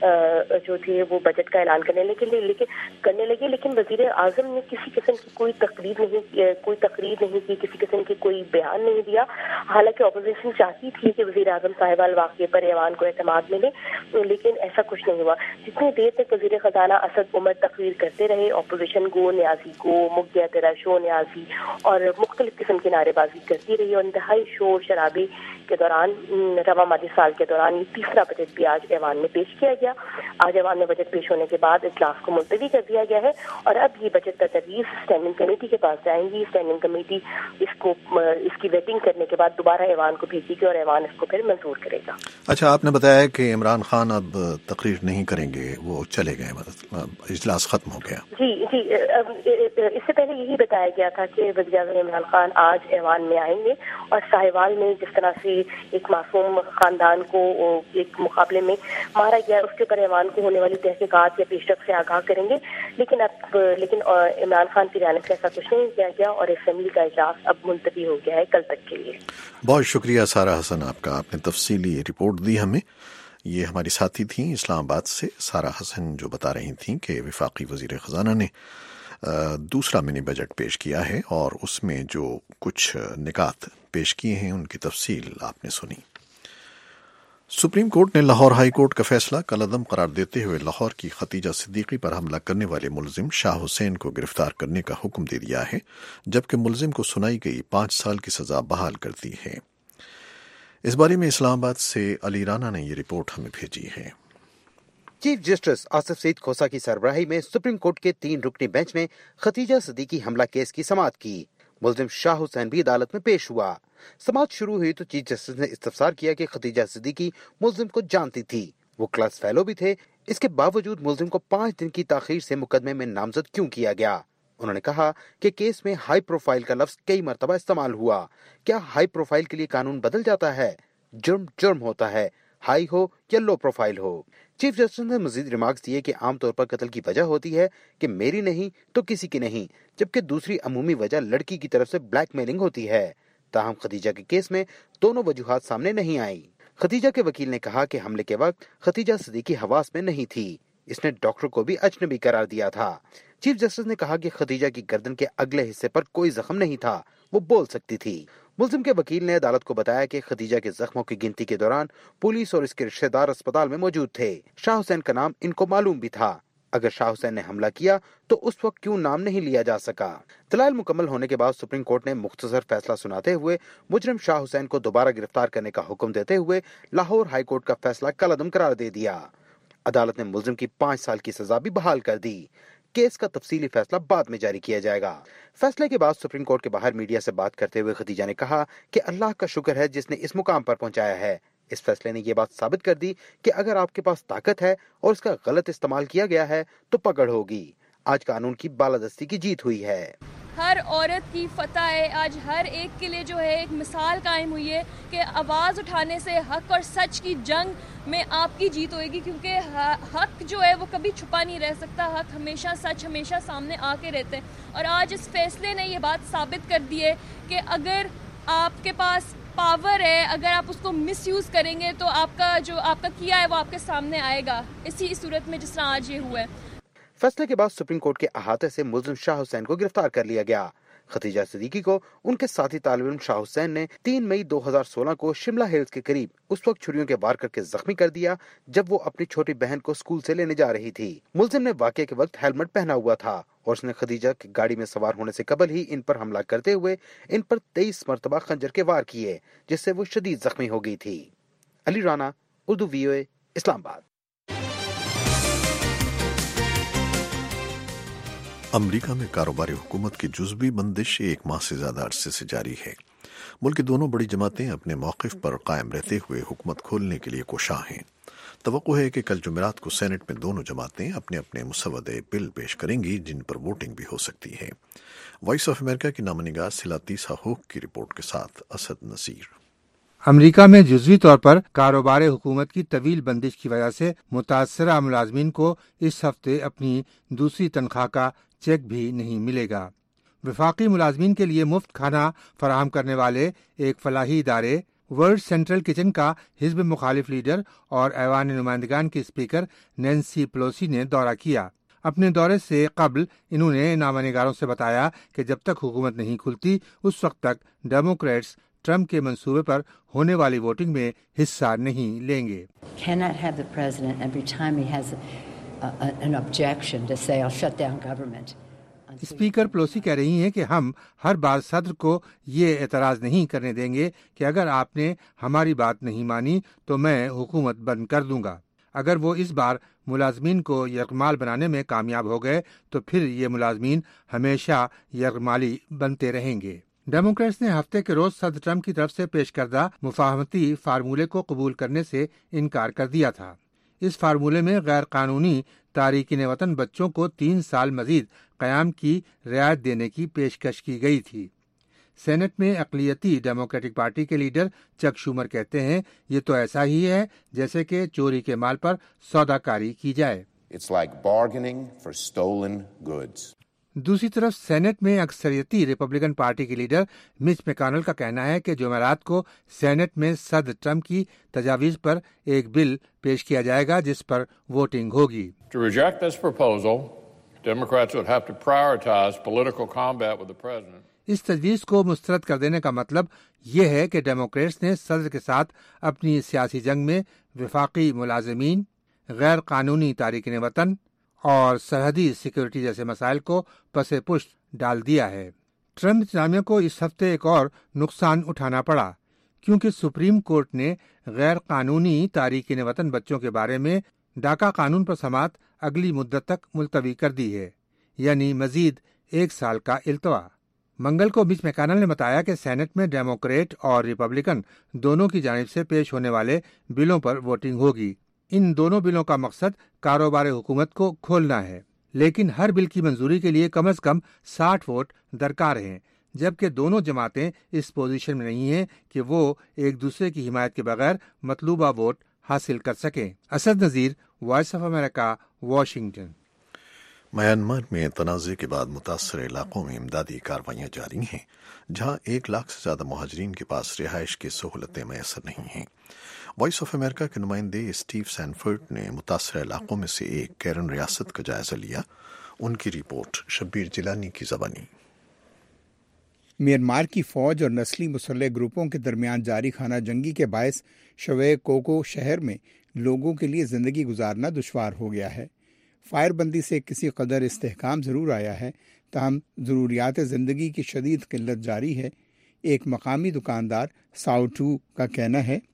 جو تھے وہ بجٹ کا اعلان کرنے لگے لیکن کرنے لگے لیکن وزیر اعظم نے کسی قسم کی کوئی تقریر نہیں کوئی تقریر نہیں کی، کسی قسم کی کوئی بیان نہیں دیا۔ حالانکہ اپوزیشن چاہتی تھی کہ وزیر اعظم ساہیوال واقعے پر ایوان کو اعتماد ملے، لیکن ایسا کچھ نہیں ہوا۔ جتنی دیر تک وزیر خزانہ اسد عمر تقریر کرتے رہے، اپوزیشن گو نیازی گو، مک گیا تیرا شو نیازی اور مختلف قسم کی نعرے بازی کرتی رہی، اور انتہائی شور شرابے کے دوران رواں مالی سال کے دوران یہ تیسرا بجٹ بھی آج ایوان میں پیش کیا گیا۔ آج ایوان میں بجٹ پیش ہونے کے بعد اجلاس کو ملتوی کر دیا گیا ہے، اور اب یہ بجٹ تجاویز اسٹینڈنگ کمیٹی کے پاس جائیں گی۔ اسٹینڈنگ کمیٹی اس کو اس کی ویٹنگ کرنے کے بعد دوبارہ ایوان کو بھیجے گی اور ایوان اس کو پھر منظور کرے گا۔
اچھا آپ نے بتایا کہ عمران خان اب تقریر نہیں کریں گے، وہ چلے گئے، مطلب اجلاس ختم ہو گیا۔
جی جی اس سے پہلے یہی بتایا گیا تھا کہ وزیر اعظم عمران خان آج ایوان میں آئیں گے، اور ساہیوال میں جس طرح سے ایک معصوم خاندان کو ایک مقابلے میں مارا گیا اس کے اوپر ایوان کو ہونے والی تحقیقات یا پیش رفت سے آگاہ کریں گے، لیکن اب لیکن عمران خان کی جانب سے ایسا کچھ نہیں کیا گیا، اور اسمبلی کا اجلاس اب ملتوی ہو گیا ہے کل تک کے لیے۔
بہت شکریہ سارا حسن آپ کا، آپ نے تفصیلی رپورٹ دی ہمیں۔ یہ ہماری ساتھی تھیں اسلام آباد سے سارا حسن، جو بتا رہی تھیں کہ وفاقی وزیر خزانہ نے دوسرا منی بجٹ پیش کیا ہے، اور اس میں جو کچھ نکات پیش کیے ہیں ان کی تفصیل آپ نے سنی۔ سپریم کورٹ نے لاہور ہائی کورٹ کا فیصلہ کالعدم قرار دیتے ہوئے لاہور کی ختیجہ صدیقی پر حملہ کرنے والے ملزم شاہ حسین کو گرفتار کرنے کا حکم دے دیا ہے، جبکہ ملزم کو سنائی گئی پانچ سال کی سزا بحال کر دی ہے۔ اس بارے میں اسلام آباد سے علی رانا نے یہ رپورٹ ہمیں بھیجی ہے۔
چیف جسٹس آصف سعید کھوسہ کی سربراہی میں سپریم کورٹ کے تین رکنی بینچ نے ختیجہ صدیقی حملہ کیس کی سماعت کی۔ ملزم شاہ حسین بھی عدالت میں پیش ہوا۔ سماعت شروع ہوئی تو چیف جسٹس نے استفسار کیا کہ ختیجہ صدیقی ملزم کو جانتی تھی، وہ کلاس فیلو بھی تھے، اس کے باوجود ملزم کو پانچ دن کی تاخیر سے مقدمے میں نامزد کیوں کیا گیا۔ انہوں نے کہا کہ کیس میں ہائی پروفائل کا لفظ کئی مرتبہ استعمال ہوا۔ کیا ہائی پروفائل کے لیے قانون بدل جاتا ہے؟ جرم جرم ہوتا ہے، ہائی ہو یا لو پروفائل ہو۔ چیف جسٹس نے مزید ریمارکس دیے کہ عام طور پر قتل کی وجہ ہوتی ہے کہ میری نہیں تو کسی کی نہیں، جبکہ دوسری عمومی وجہ لڑکی کی طرف سے بلیک میلنگ ہوتی ہے۔ تاہم ختیجہ کے کیس میں دونوں وجوہات سامنے نہیں آئی۔ ختیجہ کے وکیل نے کہا کہ حملے کے وقت ختیجہ صدیقی حواس میں نہیں تھی، اس نے ڈاکٹر کو بھی اجنبی قرار دیا تھا۔ چیف جسٹس نے کہا کہ ختیجہ کی گردن کے اگلے حصے پر کوئی زخم نہیں تھا، وہ بول سکتی تھی۔ ملزم کے وکیل نے عدالت کو بتایا کہ ختیجہ کے زخموں کی گنتی کے دوران پولیس اور اس کے رشتہ دار اسپتال میں موجود تھے۔ شاہ حسین کا نام ان کو معلوم بھی تھا۔ اگر شاہ حسین نے حملہ کیا تو اس وقت کیوں نام نہیں لیا جا سکا؟ دلائل مکمل ہونے کے بعد سپریم کورٹ نے مختصر فیصلہ سناتے ہوئے مجرم شاہ حسین کو دوبارہ گرفتار کرنے کا حکم دیتے ہوئے لاہور ہائی کورٹ کا فیصلہ کالعدم قرار دے دیا۔ عدالت نے ملزم کی پانچ سال کی سزا بھی بحال کر دی۔ کیس کا تفصیلی فیصلہ بعد میں جاری کیا جائے گا۔ فیصلے کے بعد سپریم کورٹ کے باہر میڈیا سے بات کرتے ہوئے خدیجہ نے کہا کہ اللہ کا شکر ہے جس نے اس مقام پر پہنچایا ہے۔ اس فیصلے نے یہ بات ثابت کر دی کہ اگر آپ کے پاس طاقت ہے اور اس کا غلط استعمال کیا گیا ہے تو پکڑ ہوگی۔ آج قانون کی بالادستی کی جیت ہوئی ہے۔
ہر عورت کی فتح ہے، آج ہر ایک کے لیے جو ہے ایک مثال قائم ہوئی ہے کہ آواز اٹھانے سے حق اور سچ کی جنگ میں آپ کی جیت ہوئے گی، کیونکہ حق جو ہے وہ کبھی چھپا نہیں رہ سکتا، حق ہمیشہ سچ ہمیشہ سامنے آ کے رہتے ہیں۔ اور آج اس فیصلے نے یہ بات ثابت کر دی ہے کہ اگر آپ کے پاس پاور ہے، اگر آپ اس کو مس یوز کریں گے تو آپ کا جو آپ کا کیا ہے وہ آپ کے سامنے آئے گا، اسی صورت میں جس طرح آج یہ ہوا ہے۔
فیصلے کے بعد سپریم کورٹ کے احاطے سے ملزم شاہ حسین کو گرفتار کر لیا گیا۔ ختیجہ صدیقی کو ان کے ساتھی طالب علم شاہ حسین نے تین مئی دو ہزار سولہ کو شملہ ہلز کے قریب اس وقت چھریوں کے وار کر کے زخمی کر دیا جب وہ اپنی چھوٹی بہن کو اسکول سے لینے جا رہی تھی۔ ملزم نے واقعے کے وقت ہیلمٹ پہنا ہوا تھا اور اس نے خدیجہ کی گاڑی میں سوار ہونے سے قبل ہی ان پر حملہ کرتے ہوئے ان پر تیئیس مرتبہ خنجر کے وار کیے، جس سے وہ شدید زخمی ہو گئی تھی۔ علی رانا، اردو وی او اے، اسلام آباد۔
امریکہ میں کاروباری حکومت کی جزوی بندش ایک ماہ سے زیادہ عرصے سے جاری ہے۔ ملک کی دونوں بڑی جماعتیں اپنے موقف پر قائم رہتے ہوئے حکومت کھولنے کے لیے کوشاں ہیں۔ توقع ہے کہ کل جمعرات کو سینٹ میں دونوں جماعتیں اپنے اپنے مسودے بل پیش کریں گی جن پر ووٹنگ بھی ہو سکتی ہے۔ وائس آف امریکہ کی نامہ نگار سلاتیسا ہوک کی رپورٹ کے ساتھ اسد نصیر۔
امریکہ میں جزوی طور پر کاروبار حکومت کی طویل بندش کی وجہ سے متاثرہ ملازمین کو اس ہفتے اپنی دوسری تنخواہ کا چیک بھی نہیں ملے گا۔ وفاقی ملازمین کے لیے مفت کھانا فراہم کرنے والے ایک فلاحی ادارے ورلڈ سینٹرل کچن کا حزب مخالف لیڈر اور ایوان نمائندگان کی اسپیکر نینسی پلوسی نے دورہ کیا۔ اپنے دورے سے قبل انہوں نے نامہ نگاروں سے بتایا کہ جب تک حکومت نہیں کھلتی اس وقت تک ڈیموکریٹس ٹرمپ کے منصوبے پر ہونے والی ووٹنگ میں حصہ نہیں لیں گے۔ اسپیکر پلوسی کہہ رہی ہیں کہ ہم ہر بار صدر کو یہ اعتراض نہیں کرنے دیں گے کہ اگر آپ نے ہماری بات نہیں مانی تو میں حکومت بند کر دوں گا۔ اگر وہ اس بار ملازمین کو یرغمال بنانے میں کامیاب ہو گئے تو پھر یہ ملازمین ہمیشہ یرغمالی بنتے رہیں گے۔ ڈیموکریٹس نے ہفتے کے روز صدر ٹرمپ کی طرف سے پیش کردہ مفاہمتی فارمولے کو قبول کرنے سے انکار کر دیا تھا۔ اس فارمولے میں غیر قانونی تارکین وطن بچوں کو تین سال مزید قیام کی رعایت دینے کی پیشکش کی گئی تھی۔ سینٹ میں اقلیتی ڈیموکریٹک پارٹی کے لیڈر چک شومر کہتے ہیں یہ تو ایسا ہی ہے جیسے کہ چوری کے مال پر سودا کاری کی جائے۔
It's like bargaining for stolen goods.
دوسری طرف سینٹ میں اکثریتی ریپبلکن پارٹی کے لیڈر مچ میکانل کا کہنا ہے کہ جمعرات کو سینٹ میں صدر ٹرمپ کی تجاویز پر ایک بل پیش کیا جائے گا جس پر ووٹنگ ہوگی۔
To reject this proposal, Democrats would have to prioritize political combat with the president.
اس تجویز کو مسترد کر دینے کا مطلب یہ ہے کہ ڈیموکریٹس نے صدر کے ساتھ اپنی سیاسی جنگ میں وفاقی ملازمین، غیر قانونی تارکین وطن اور سرحدی سیکورٹی جیسے مسائل کو پس پشت ڈال دیا ہے۔ ٹرمپ انتظامیہ کو اس ہفتے ایک اور نقصان اٹھانا پڑا کیونکہ سپریم کورٹ نے غیر قانونی تارکین وطن بچوں کے بارے میں ڈاکا قانون پر سماعت اگلی مدت تک ملتوی کر دی ہے، یعنی مزید ایک سال کا التوا۔ منگل کو مچ میکانل نے بتایا کہ سینٹ میں ڈیموکریٹ اور ریپبلکن دونوں کی جانب سے پیش ہونے والے بلوں پر ووٹنگ ہوگی۔ ان دونوں بلوں کا مقصد کاروبار حکومت کو کھولنا ہے، لیکن ہر بل کی منظوری کے لیے کم از کم ساٹھ ووٹ درکار ہیں، جبکہ دونوں جماعتیں اس پوزیشن میں نہیں ہیں کہ وہ ایک دوسرے کی حمایت کے بغیر مطلوبہ ووٹ حاصل کر سکیں۔ Asad Nazir, voice of America, Washington.
Myanmar میں تنازع کے بعد متاثرہ علاقوں میں امدادی کارروائیاں جاری ہیں، جہاں ایک لاکھ سے زیادہ مہاجرین کے پاس رہائش کی سہولتیں میسر نہیں ہیں۔ وائس آف امریکہ کے نمائندے اسٹیو سینفرڈ نے متاثرہ علاقوں میں سے ایک کیرن ریاست کا جائزہ لیا۔ ان کی رپورٹ شبیر جیلانی کی زبانی۔
میانمار کی فوج اور نسلی مسلح گروپوں کے درمیان جاری خانہ جنگی کے باعث شوے کوکو شہر میں لوگوں کے لیے زندگی گزارنا دشوار ہو گیا ہے۔ فائر بندی سے کسی قدر استحکام ضرور آیا ہے، تاہم ضروریات زندگی کی شدید قلت جاری ہے۔ ایک مقامی دکاندار ساؤ ٹو کا کہنا ہے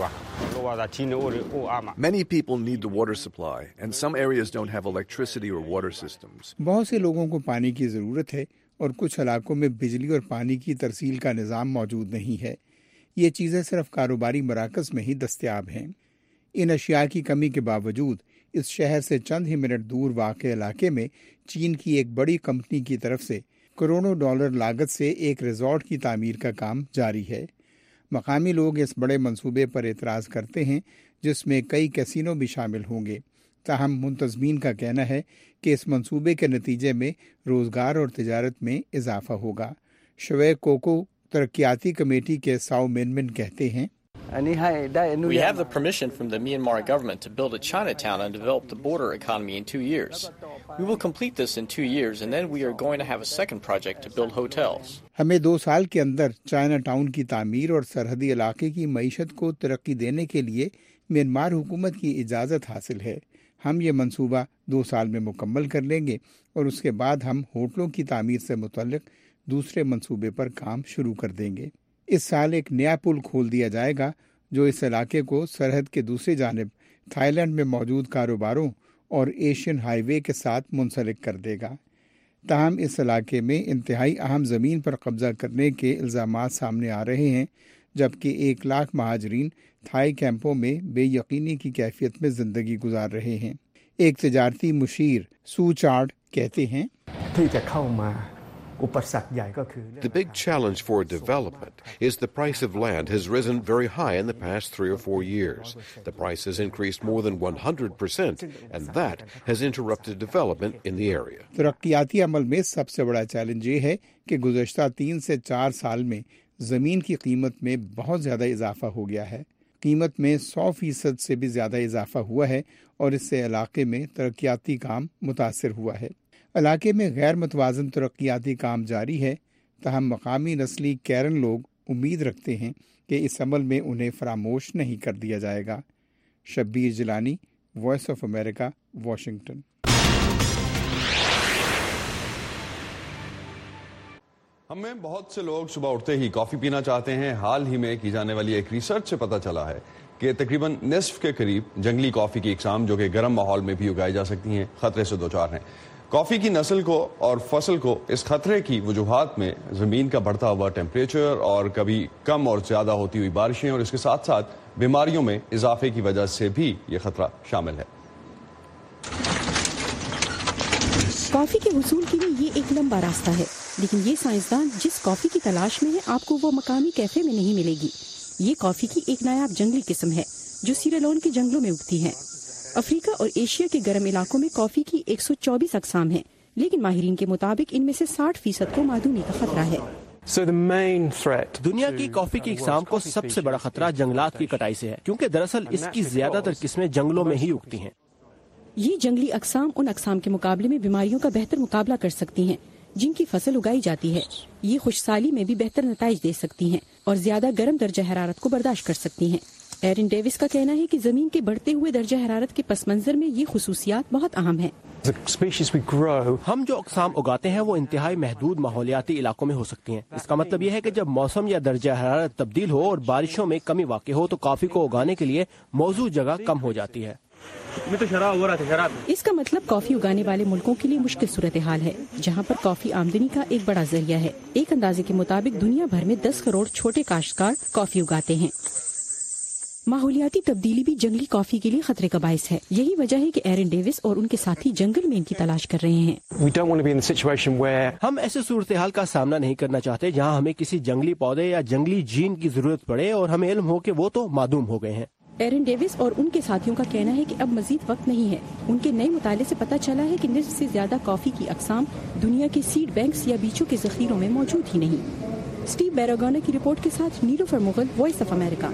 Many people need the water supply, and some areas don't have electricity or water systems.
بہت سے لوگوں کو پانی کی ضرورت ہے اور کچھ علاقوں میں بجلی اور پانی کی ترسیل کا نظام موجود نہیں ہے۔ یہ چیزیں صرف کاروباری مراکز میں ہی دستیاب ہیں۔ ان اشیاء کی کمی کے باوجود اس شہر سے چند ہی منٹ دور واقع علاقے میں چین کی ایک بڑی کمپنی کی طرف سے کروڑوں ڈالر لاگت سے ایک ریزورٹ کی تعمیر کا کام جاری ہے۔ مقامی لوگ اس بڑے منصوبے پر اعتراض کرتے ہیں جس میں کئی کیسینو بھی شامل ہوں گے، تاہم منتظمین کا کہنا ہے کہ اس منصوبے کے نتیجے میں روزگار اور تجارت میں اضافہ ہوگا۔ شوے کوکو ترقیاتی کمیٹی کے ساؤ مین من کہتے ہیں
We have the permission from the Myanmar government to build a Chinatown and develop the border economy in two years. We will complete this in two years and then we are going to have a second project to build hotels.
ہمیں دو سال کے اندر چائنا ٹاؤن کی تعمیر اور سرحدی علاقے کی معیشت کو ترقی دینے کے لیے میانمار حکومت کی اجازت حاصل ہے۔ ہم یہ منصوبہ دو سال میں مکمل کر لیں گے اور اس کے بعد ہم ہوٹلوں کی تعمیر سے متعلق دوسرے منصوبے پر کام شروع کر دیں گے۔ اس سال ایک نیا پل کھول دیا جائے گا جو اس علاقے کو سرحد کے دوسری جانب تھائی لینڈ میں موجود کاروباروں اور ایشین ہائی وے کے ساتھ منسلک کر دے گا۔ تاہم اس علاقے میں انتہائی اہم زمین پر قبضہ کرنے کے الزامات سامنے آ رہے ہیں، جبکہ ایک لاکھ مہاجرین تھائی کیمپوں میں بے یقینی کی کیفیت میں زندگی گزار رہے ہیں۔ ایک تجارتی مشیر سو چارڈ کہتے ہیں
The big challenge for development is the price of land has risen very high in the past three or four years. The price has increased more than one hundred percent, and that has interrupted development in the area.
ترقیاتی عمل میں سب سے بڑا چیلنج یہ ہے کہ گزشتہ تین سے چار سال میں زمین کی قیمت میں بہت زیادہ اضافہ ہو گیا ہے۔ قیمت میں سو فیصد سے بھی زیادہ اضافہ ہوا ہے اور اس سے علاقے میں ترقیاتی کام متاثر ہوا ہے۔ علاقے میں غیر متوازن ترقیاتی کام جاری ہے، تاہم مقامی نسلی کیرن لوگ امید رکھتے ہیں کہ اس عمل میں انہیں فراموش نہیں کر دیا جائے گا۔ Shabbir Jilani, voice of America, Washington.
ہم میں بہت سے لوگ صبح اٹھتے ہی کافی پینا چاہتے ہیں۔ حال ہی میں کی جانے والی ایک ریسرچ سے پتہ چلا ہے کہ تقریباً نصف کے قریب جنگلی کافی کی اقسام جو کہ گرم ماحول میں بھی اگائی جا سکتی ہیں خطرے سے دوچار ہیں۔ کافی کی نسل کو اور فصل کو اس خطرے کی وجوہات میں زمین کا بڑھتا ہوا ٹیمپریچر اور کبھی کم اور زیادہ ہوتی ہوئی بارشیں اور اس کے ساتھ ساتھ بیماریوں میں اضافے کی وجہ سے بھی یہ خطرہ شامل ہے۔
کافی کے حصول کے لیے یہ ایک لمبا راستہ ہے، لیکن یہ سائنسدان جس کافی کی تلاش میں ہے آپ کو وہ مقامی کیفے میں نہیں ملے گی۔ یہ کافی کی ایک نایاب جنگلی قسم ہے جو سیریلیون کے جنگلوں میں اگتی ہے۔ افریقہ اور ایشیا کے گرم علاقوں میں کافی کی ایک سو چوبیس اقسام ہیں، لیکن ماہرین کے مطابق ان میں سے ساٹھ فیصد کو معدومی کا خطرہ ہے۔
دنیا کی کافی کی اقسام کو سب سے بڑا خطرہ جنگلات کی کٹائی سے ہے، کیونکہ دراصل اس کی زیادہ تر قسمیں جنگلوں میں ہی اگتی ہیں۔
یہ جنگلی اقسام ان اقسام کے مقابلے میں بیماریوں کا بہتر مقابلہ کر سکتی ہیں جن کی فصل اگائی جاتی ہے۔ یہ خشک سالی میں بھی بہتر نتائج دے سکتی ہیں اور زیادہ گرم درجہ حرارت کو برداشت کر سکتی ہیں۔ ایرن ڈیوس کا کہنا ہے کہ زمین کے بڑھتے ہوئے درجہ حرارت کے پس منظر میں یہ خصوصیات بہت اہم ہیں۔
ہم جو اقسام اگاتے ہیں وہ انتہائی محدود ماحولیاتی علاقوں میں ہو سکتی ہیں۔ اس کا مطلب یہ ہے کہ جب موسم یا درجہ حرارت تبدیل ہو اور بارشوں میں کمی واقع ہو تو کافی کو اگانے کے لیے موزوں جگہ کم ہو جاتی ہے۔
اس کا مطلب کافی اگانے والے ملکوں کے لیے مشکل صورتحال ہے جہاں پر کافی آمدنی کا ایک بڑا ذریعہ ہے۔ ایک اندازے کے مطابق دنیا بھر میں دس کروڑ چھوٹے کاشتکار کافی اگاتے ہیں۔ ماحولیاتی تبدیلی بھی جنگلی کافی کے لیے خطرے کا باعث ہے۔ یہی وجہ ہے کہ ایرن ڈیوس اور ان کے ساتھی جنگل میں ان کی تلاش کر رہے ہیں۔
ہم ایسے صورتحال کا سامنا نہیں کرنا چاہتے جہاں ہمیں کسی جنگلی پودے یا جنگلی جین کی ضرورت پڑے اور ہمیں علم ہو کہ وہ تو معدوم ہو گئے ہیں۔
ایرن ڈیوس اور ان کے ساتھیوں کا کہنا ہے کہ اب مزید وقت نہیں ہے۔ ان کے نئے مطالعے سے پتہ چلا ہے کہ نصف سے زیادہ کافی کی اقسام دنیا کے سیڈ بینکس یا بیچوں کے ذخیروں میں موجود ہی نہیں۔ اسٹیو بیراگونا کی رپورٹ کے ساتھ Nilofar Mughal, voice of America.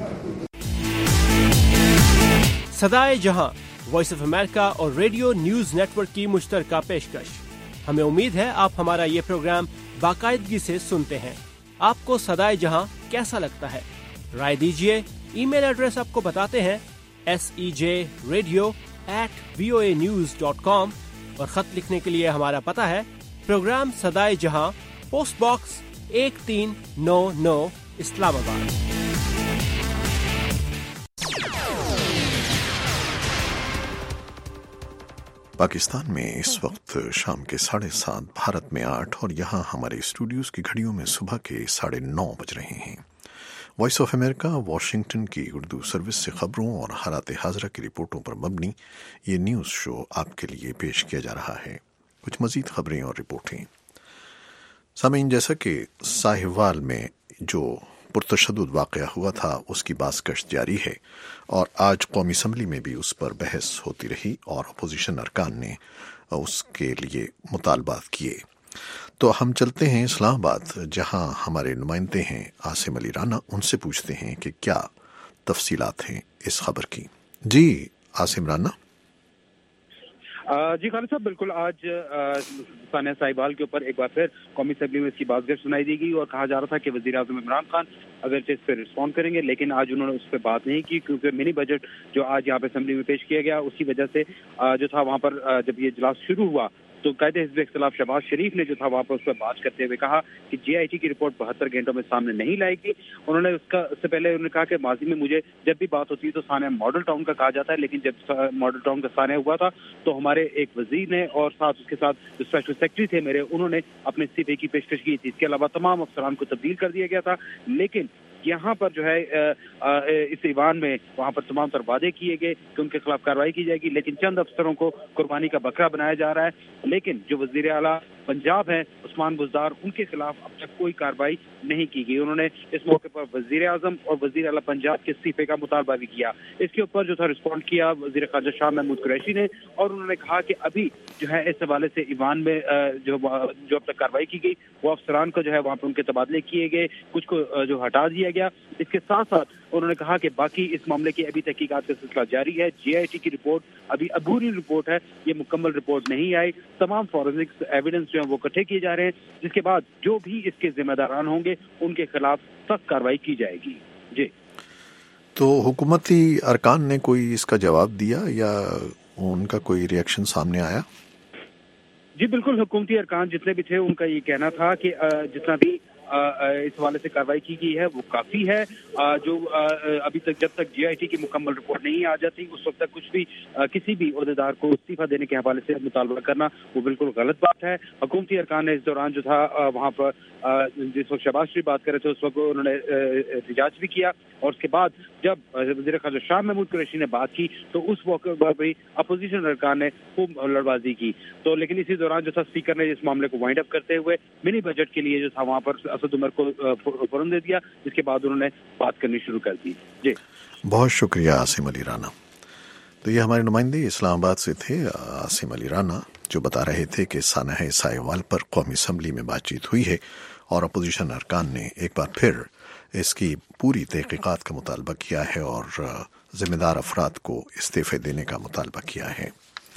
صدائے جہاں، وائس آف امریکہ اور ریڈیو نیوز نیٹ ورک کی مشترکہ پیشکش۔ ہمیں امید ہے آپ ہمارا یہ پروگرام باقاعدگی سے سنتے ہیں۔ آپ کو صدائے جہاں کیسا لگتا ہے؟ رائے دیجیے۔ ای میل ایڈریس آپ کو بتاتے ہیں، S E J radio at V O A news dot com اور خط لکھنے کے لیے ہمارا پتہ ہے پروگرام سدائے جہاں، پوسٹ باکس ایک تین نو نو، اسلام آباد۔
پاکستان میں اس وقت شام کے ساڑھے سات، بھارت میں آٹھ، اور یہاں ہمارے اسٹوڈیوز کی گھڑیوں میں صبح کے ساڑھے نو بج رہے ہیں۔ وائس آف امریکہ واشنگٹن کی اردو سروس سے خبروں اور حالات حاضرہ کی رپورٹوں پر مبنی یہ نیوز شو آپ کے لیے پیش کیا جا رہا ہے۔ کچھ مزید خبریں اور رپورٹیں۔ سامعین، جیسا کہ ساہیوال میں جو پرتشدد واقعہ ہوا تھا اس کی بازگشت جاری ہے، اور آج قومی اسمبلی میں بھی اس پر بحث ہوتی رہی اور اپوزیشن ارکان نے اس کے لیے مطالبات کیے۔ تو ہم چلتے ہیں اسلام آباد، جہاں ہمارے نمائندے ہیں عاصم علی رانا، ان سے پوچھتے ہیں کہ کیا تفصیلات ہیں اس خبر کی۔ جی عاصم رانا۔
جی خالد صاحب، بالکل آج ثانیہ ساہیوال کے اوپر ایک بار پھر قومی اسمبلی میں اس کی بازگشت سنائی دی گئی، اور کہا جا رہا تھا کہ وزیر اعظم عمران خان اگرچہ اس پہ رسپونڈ کریں گے، لیکن آج انہوں نے اس پہ بات نہیں کی، کیونکہ منی بجٹ جو آج یہاں پہ اسمبلی میں پیش کیا گیا اسی وجہ سے جو تھا وہاں پر جب یہ اجلاس شروع ہوا تو قائد حزب اختلاف شہباز شریف نے جو تھا وہاں پر اس پہ بات کرتے ہوئے کہا کہ جے آئی ٹی کی رپورٹ بہتر گھنٹوں میں سامنے نہیں لائے گی۔ انہوں نے اس کا اس سے پہلے انہوں نے کہا کہ ماضی میں مجھے جب بھی بات ہوتی ہے تو سانحہ ماڈل ٹاؤن کا کہا جاتا ہے، لیکن جب ماڈل ٹاؤن کا سانحہ ہوا تھا تو ہمارے ایک وزیر نے اور ساتھ اس کے ساتھ جو اسپیشل سیکرٹری تھے میرے، انہوں نے اپنے استعفے کی پیشکش کی تھی۔ اس کے علاوہ تمام افسران کو تبدیل کر دیا گیا تھا، لیکن یہاں پر جو ہے اس ایوان میں وہاں پر تمام تر وعدے کیے گئے کہ ان کے خلاف کارروائی کی جائے گی، لیکن چند افسروں کو قربانی کا بکرا بنایا جا رہا ہے۔ لیکن جو وزیر اعلیٰ پنجاب ہیں عثمان بزدار، ان کے خلاف اب تک کوئی کارروائی نہیں کی گئی۔ انہوں نے اس موقع پر وزیر اعظم اور وزیر اعلیٰ پنجاب کے استعفے کا مطالبہ بھی کیا۔ اس کے اوپر جو تھا رسپونڈ کیا وزیر خارجہ شاہ محمود قریشی نے، اور انہوں نے کہا کہ ابھی جو ہے اس حوالے سے ایوان میں جو جو اب تک کارروائی کی گئی وہ افسران کو جو ہے وہاں پر ان کے تبادلے کیے گئے، کچھ کو جو ہٹا دیا گیا۔ اس کے ساتھ ساتھ انہوں نے کہا کہ باقی اس معاملے کی ابھی تحقیقات کا سلسلہ جاری ہے۔ جے آئی ٹی کی رپورٹ ابھی عبوری رپورٹ ہے، یہ مکمل رپورٹ نہیں آئی۔ تمام فورینسک ایویڈنس جو ہیں وہ اکٹھے کیے جا رہے ہیں، جس کے بعد جو بھی اس کے ذمہ داران ہوں گے ان کے خلاف سخت کارروائی کی جائے گی۔ جی
تو حکومتی ارکان نے کوئی اس کا جواب دیا یا ان کا کوئی ری ایکشن سامنے آیا؟
جی بالکل، حکومتی ارکان جتنے بھی تھے ان کا یہ کہنا تھا کہ جتنا بھی اس حوالے سے کارروائی کی گئی ہے وہ کافی ہے۔ جو ابھی تک جب تک جے آئی ٹی کی مکمل رپورٹ نہیں آ جاتی اس وقت تک کچھ بھی کسی بھی عہدیدار کو استعفیٰ دینے کے حوالے سے مطالبہ کرنا وہ بالکل غلط بات ہے۔ حکومتی ارکان نے اس دوران جو تھا وہاں پر جس وقت شہباز شریف بات کر رہے تھے اس وقت انہوں نے احتجاج بھی کیا، اور اس کے بعد جب وزیر خارجہ شاہ محمود قریشی نے بات کی تو اس موقع پر بھی اپوزیشن ارکان نے خوب لڑ بازی کی۔ تو لیکن اسی دوران جو تھا اسپیکر نے اس معاملے کو وائنڈ اپ کرتے ہوئے منی بجٹ کے لیے جو تھا وہاں پر اسد عمر کو فورم دے دیا، جس کے بعد انہوں نے بات کرنی شروع کر دی۔ جی
بہت شکریہ عاصم علی رانا۔ تو یہ ہمارے نمائندے اسلام آباد سے تھے عاصم علی رانا، جو بتا رہے تھے کہ سانحہ ساہیوال پر قومی اسمبلی میں بات چیت ہوئی ہے اور اپوزیشن ارکان نے ایک بار پھر اس کی پوری تحقیقات کا مطالبہ کیا ہے اور ذمہ دار افراد کو استعفے دینے کا مطالبہ کیا ہے۔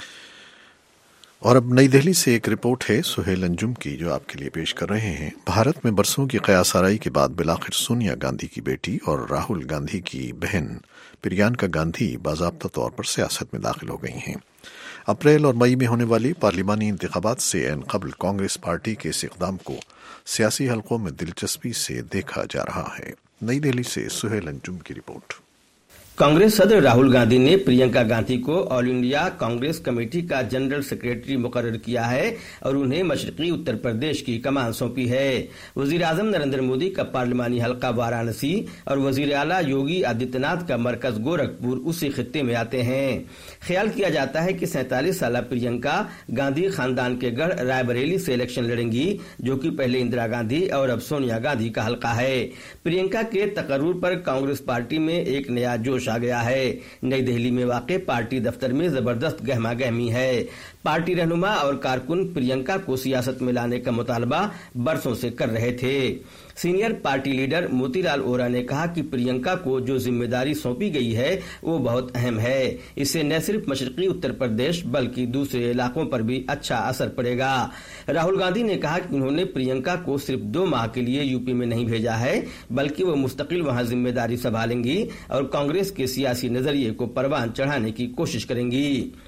اور اب نئی دہلی سے ایک رپورٹ ہے سہیل انجم کی جو آپ کے لیے پیش کر رہے ہیں۔ بھارت میں برسوں کی قیاس آرائی کے بعد بالآخر سونیا گاندھی کی بیٹی اور راہل گاندھی کی بہن پریانکا گاندھی باضابطہ طور پر سیاست میں داخل ہو گئی ہیں۔ اپریل اور مئی میں ہونے والی پارلیمانی انتخابات سے عین قبل کانگریس پارٹی کے اس اقدام کو سیاسی حلقوں میں دلچسپی سے دیکھا جا رہا ہے۔ نئی دہلی سے سہیل انجم کی رپورٹ۔
کانگریس صدر راہل گاندھی نے پرینکا گاندھی کو آل انڈیا کانگریس کمیٹی کا جنرل سیکریٹری مقرر کیا ہے اور انہیں مشرقی اتر پردیش کی کمان سونپی ہے۔ وزیر اعظم نریندر مودی کا پارلیمانی حلقہ وارانسی اور وزیر اعلیٰ یوگی آدتیہ ناتھ کا مرکز گورکھپور اسی خطے میں آتے ہیں۔ خیال کیا جاتا ہے کہ سینتالیس سالہ پرینکا گاندھی خاندان کے گڑھ رائے بریلی سے الیکشن لڑیں گی، جو کہ پہلے اندرا گاندھی اور اب سونیا گاندھی کا حلقہ ہے۔ پرینکا کے تقرر پر کانگریس پارٹی میں ایک نیا جوش آ گیا ہے۔ نئی دہلی میں واقع پارٹی دفتر میں زبردست گہما گہمی ہے۔ پارٹی رہنما اور کارکن پرینکا کو سیاست میں لانے کا مطالبہ برسوں سے کر رہے تھے۔ Senior party leader Moti Lal Vohra نے کہا کہ پرینکا کو جو ذمہ داری سونپی گئی ہے وہ بہت اہم ہے۔ اس سے نہ صرف مشرقی اتر پردیش بلکہ دوسرے علاقوں پر بھی اچھا اثر پڑے گا۔ راہل گاندھی نے کہا کہ انہوں نے پرینکا کو صرف دو ماہ کے لیے یو پی میں نہیں بھیجا ہے، بلکہ وہ مستقل وہاں ذمہ داری سنبھالیں گی اور کانگریس کے سیاسی نظریے کو پروان چڑھانے کی کوشش کریں گی۔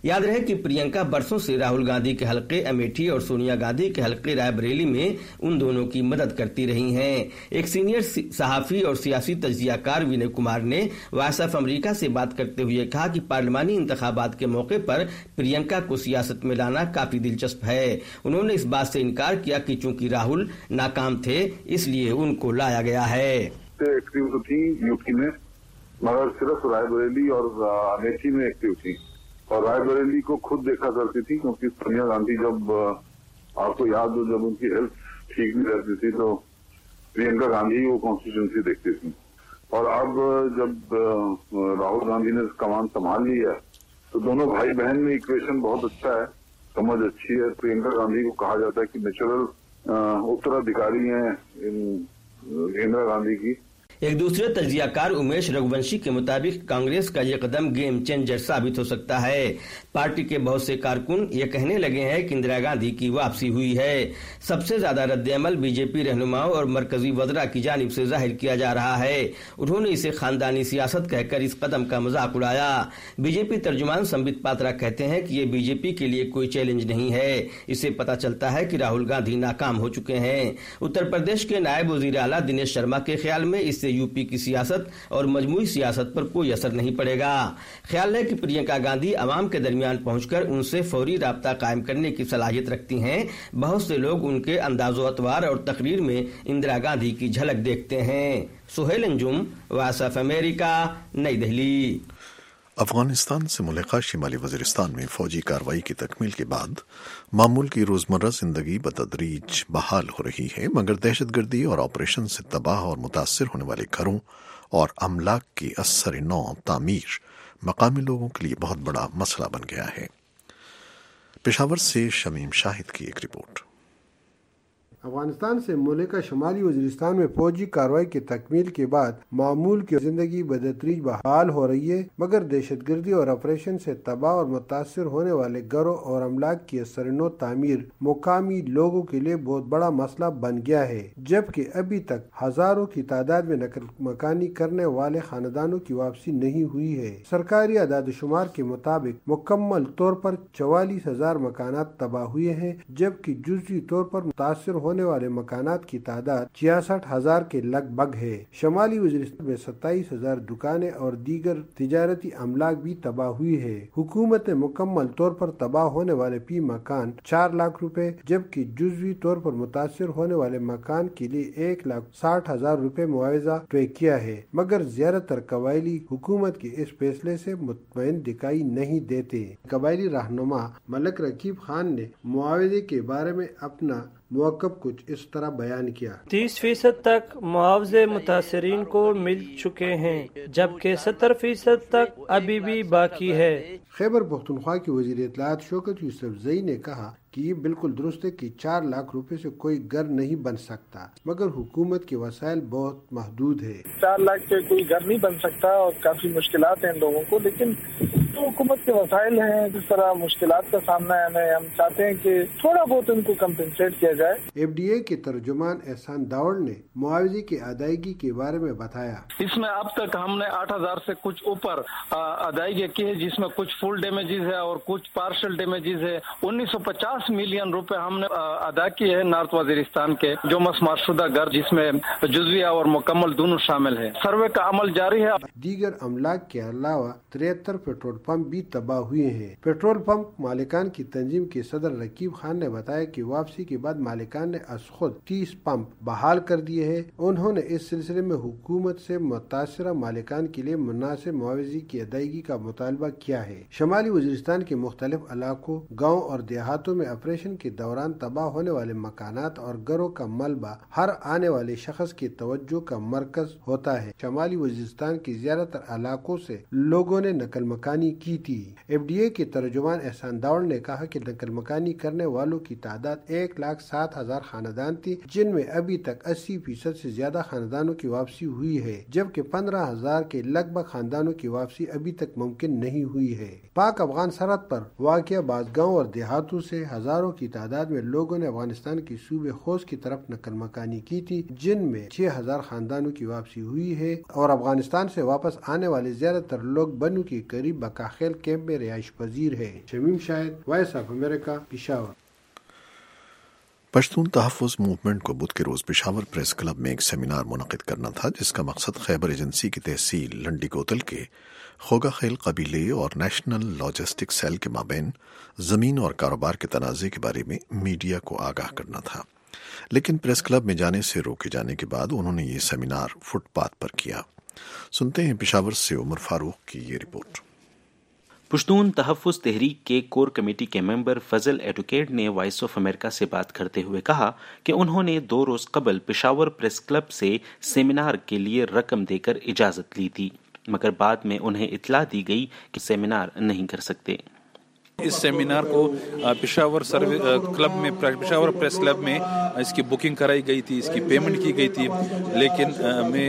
याद रहे कि प्रियंका बरसों से राहुल गांधी के हलके अमेठी और सोनिया गांधी के हलके रायबरेली में उन दोनों की मदद करती रही हैं। एक सीनियर सहाफी और सियासी तजियाकार विनय कुमार ने वॉइस ऑफ अमेरिका से बात करते हुए कहा कि पार्लिमानी इंतखाबात के मौके पर प्रियंका को सियासत में लाना काफी दिलचस्प है। उन्होंने इस बात से इनकार किया कि चूंकि राहुल नाकाम थे इसलिए उनको लाया गया है।
एक्टिव तो थी यूपी में, मगर सिर्फ रायबरेली और अमेठी में एक्टिव थी, और रायबरेली को खुद देखा करती थी, क्योंकि सोनिया गांधी जब आपको याद हो जब उनकी हेल्थ ठीक नहीं रहती थी तो प्रियंका गांधी वो कॉन्स्टिट्यूंसी देखती थी। और अब जब राहुल गांधी ने कमान संभाल ली है तो दोनों भाई बहन में इक्वेशन बहुत अच्छा है, समझ अच्छी है। प्रियंका गांधी को कहा जाता है कि नेचुरल उत्तराधिकारी हैं इंदिरा गांधी की।
एक दूसरे तजियाकार उमेश रघुवंशी के मुताबिक कांग्रेस का ये कदम गेम चेंजर साबित हो सकता है। पार्टी के बहुत से कारकुन ये कहने लगे हैं कि इंदिरा गांधी की वापसी हुई है। सबसे ज्यादा रद्द-ए-अमल बीजेपी रहनुमाओं और मरकजी वज़रा की जानिब से जाहिर किया जा रहा है। उन्होंने इसे खानदानी सियासत कहकर इस कदम का मजाक उड़ाया। बीजेपी तर्जुमान संबित पात्रा कहते हैं कि ये बीजेपी के लिए कोई चैलेंज नहीं है। इससे पता चलता है कि राहुल गांधी नाकाम हो चुके हैं। उत्तर प्रदेश के नायब वजीर आला दिनेश शर्मा के ख्याल में इससे यूपी की सियासत और मजमूई सियासत पर कोई असर नहीं पड़ेगा। ख्याल है कि प्रियंका गांधी अवाम के दरमियान पहुंचकर उनसे फौरी राब्ता कायम करने की सलाहियत रखती हैं। बहुत से लोग उनके अंदाजो अतवार और तकरीर में इंदिरा गांधी की झलक देखते हैं। Suhail Anjum, voice of America, Nai Delhi.
Afghanistan से मुल्का शिमाली वजीरिस्तान में फौजी कार्रवाई की तकमील के बाद मामूल की रोजमर्रा जिंदगी बतदरीज बहाल हो रही है, मगर दहशतगर्दी और ऑपरेशन से तबाह और मुतासर होने वाले घरों और अमलाक की असर नौ तामीर मकामी लोगों के लिए बहुत बड़ा मसला बन गया है। पेशावर से शमीम शाहिद की एक रिपोर्ट।
अफगानिस्तान से मुल्क शुमाली वजीरिस्तान में फौजी कार्रवाई की तकमील के बाद मामूल की जिंदगी बदतरीज बहाल हो रही है, मगर दहशतगर्दी और ऑपरेशन से तबाह और मुतासर होने वाले घरों और अमलाक की असरनो तामीर मुकामी लोगों के लिए बहुत बड़ा मसला बन गया है। जबकि अभी तक हजारों की तादाद में नकल मकानी करने वाले खानदानों की वापसी नहीं हुई है। सरकारी अदाद-ओ-शुमार के मुताबिक मुकम्मल तौर पर चवालीस हजार मकानात तबाह हुए हैं, जबकि जुज़वी तौर पर मुतासर होने वाले मकानात की तादाद छियासठ हजार के लगभग है। शमाली वज़ीरिस्तान में सत्ताईस हजार दुकानें और दीगर तिजारती अमलाक भी तबाह हुई है। हुकूमत ने मुकम्मल तौर पर तबाह होने वाले फी मकान चार लाख रुपए, जबकि जुज़वी तौर पर मुतासर होने वाले मकान के लिए एक लाख साठ हजार रुपए मुआवजा तय किया है, मगर ज्यादातर कबायली हुकूमत के इस फैसले से मुतमईन दिखाई नहीं देते। कबायली रहनुमा मलक रकीब खान ने मुआवजे के बारे में अपना मौक़िफ़ कुछ इस तरह बयान किया।
तीस फीसद तक मुआवजे मुतासरीन को मिल चुके हैं, जबकि सत्तर फीसद तक अभी भी बाकी है।
खैबर पख्तूनख्वा के वज़ीर इत्तलाआत शौकत यूसुफजई ने कहा कि ये बिल्कुल दुरुस्त है कि चार लाख रुपए से कोई घर नहीं बन सकता, मगर हुकूमत के वसाइल बहुत महदूद है।
चार लाख से कोई घर नहीं बन सकता और काफी मुश्किलात हैं लोगों को, लेकिन तो हुकूमत के वसाइल हैं, जिस तरह मुश्किलात का सामना है हमें, हम चाहते हैं कि थोड़ा बहुत उनको कम्पनसेट किया जाए।
एफ डी ए के तर्जुमान एहसान दावड़ ने मुआवजे की अदायगी के बारे में बताया।
इसमें अब तक हमने आठ हजार से कुछ ऊपर अदायगी की है, जिसमें कुछ फुल डैमेजेस है और कुछ पार्शल डैमेजेस है। उन्नीस सौ पचास मिलियन रुपए हमने अदा किए हैं नॉर्थ वजीरिस्तान के जो मसमारशुदा घर, जिसमें जुज़विया और मुकम्मल दोनों शामिल है। सर्वे का अमल जारी है।
दीगर अमलाक के अलावा तिहत्तर पेट्रोल पंप भी तबाह हुए हैं। पेट्रोल पंप मालिकान की तंजीम के सदर रकीब खान ने बताया कि वापसी के बाद मालिकान ने अस खुद तीस पंप बहाल कर दिए हैं। उन्होंने इस सिलसिले में हुकूमत से मुतासरा मालिकान के लिए मुनासिब मुआवजे की अदायगी का मुतालबा किया है। शमाली वजीरिस्तान के मुख्तलिफ इलाकों, गाँव और देहातों में ऑपरेशन के दौरान तबाह होने वाले मकानात और घरों का मलबा हर आने वाले शख्स की तवज्जो का मरकज होता है। शमाली वजीरिस्तान के ज्यादातर इलाकों से लोगों ने नकल मकानी की थी। एफ डी ए के तर्जुमान एहसान दावड़ ने कहा कि नकल मकानी करने वालों की तादाद एक लाख सात हजार खानदान थी, जिनमें अभी तक अस्सी फीसद से ज्यादा खानदानों की वापसी हुई है, जबकि पंद्रह हजार के लगभग खानदानों की वापसी अभी तक मुमकिन नहीं हुई है। पाक अफगान सरहद पर वाक़िया बाज़ गाँव और देहातों से हजारों की तादाद में लोगों ने अफगानिस्तान की सूबे खोस की तरफ नकल मकानी की थी, जिनमें छह हजार खानदानों की वापसी हुई है और अफगानिस्तान से वापस आने वाले ज्यादातर लोग बनू के करीब बका کاخیل کیمپ میں رہائش پذیر ہے۔ Shamim Shahid, voice of America, Peshawar.
Pashtun Tahaffuz movement کو بدھ کے روز پشاور پریس کلب میں ایک سیمینار منعقد کرنا تھا، جس کا مقصد خیبر ایجنسی کی تحصیل لنڈی کوتل کے خوگا خیل قبیلے اور نیشنل لاجسٹک سیل کے مابین زمین اور کاروبار کے تنازع کے بارے میں میڈیا کو آگاہ کرنا تھا، لیکن پریس کلب میں جانے سے روکے جانے کے بعد انہوں نے یہ سیمینار فٹ پاتھ پر کیا۔ سنتے ہیں پشاور سے عمر فاروق کی یہ رپورٹ۔
پشتون تحفظ تحریک کے کور کمیٹی کے ممبر فضل ایڈوکیٹ نے وائس آف امریکہ سے بات کرتے ہوئے کہا کہ انہوں نے دو روز قبل پشاور پریس کلب سے سیمینار کے لیے رقم دے کر اجازت لی تھی، مگر بعد میں انہیں اطلاع دی گئی کہ سیمینار نہیں کر سکتے۔
اس سیمینار کو پشاور کلب میں پشاور پریس کلب میں اس کی بکنگ کرائی گئی تھی، اس کی پیمنٹ کی گئی تھی، لیکن میں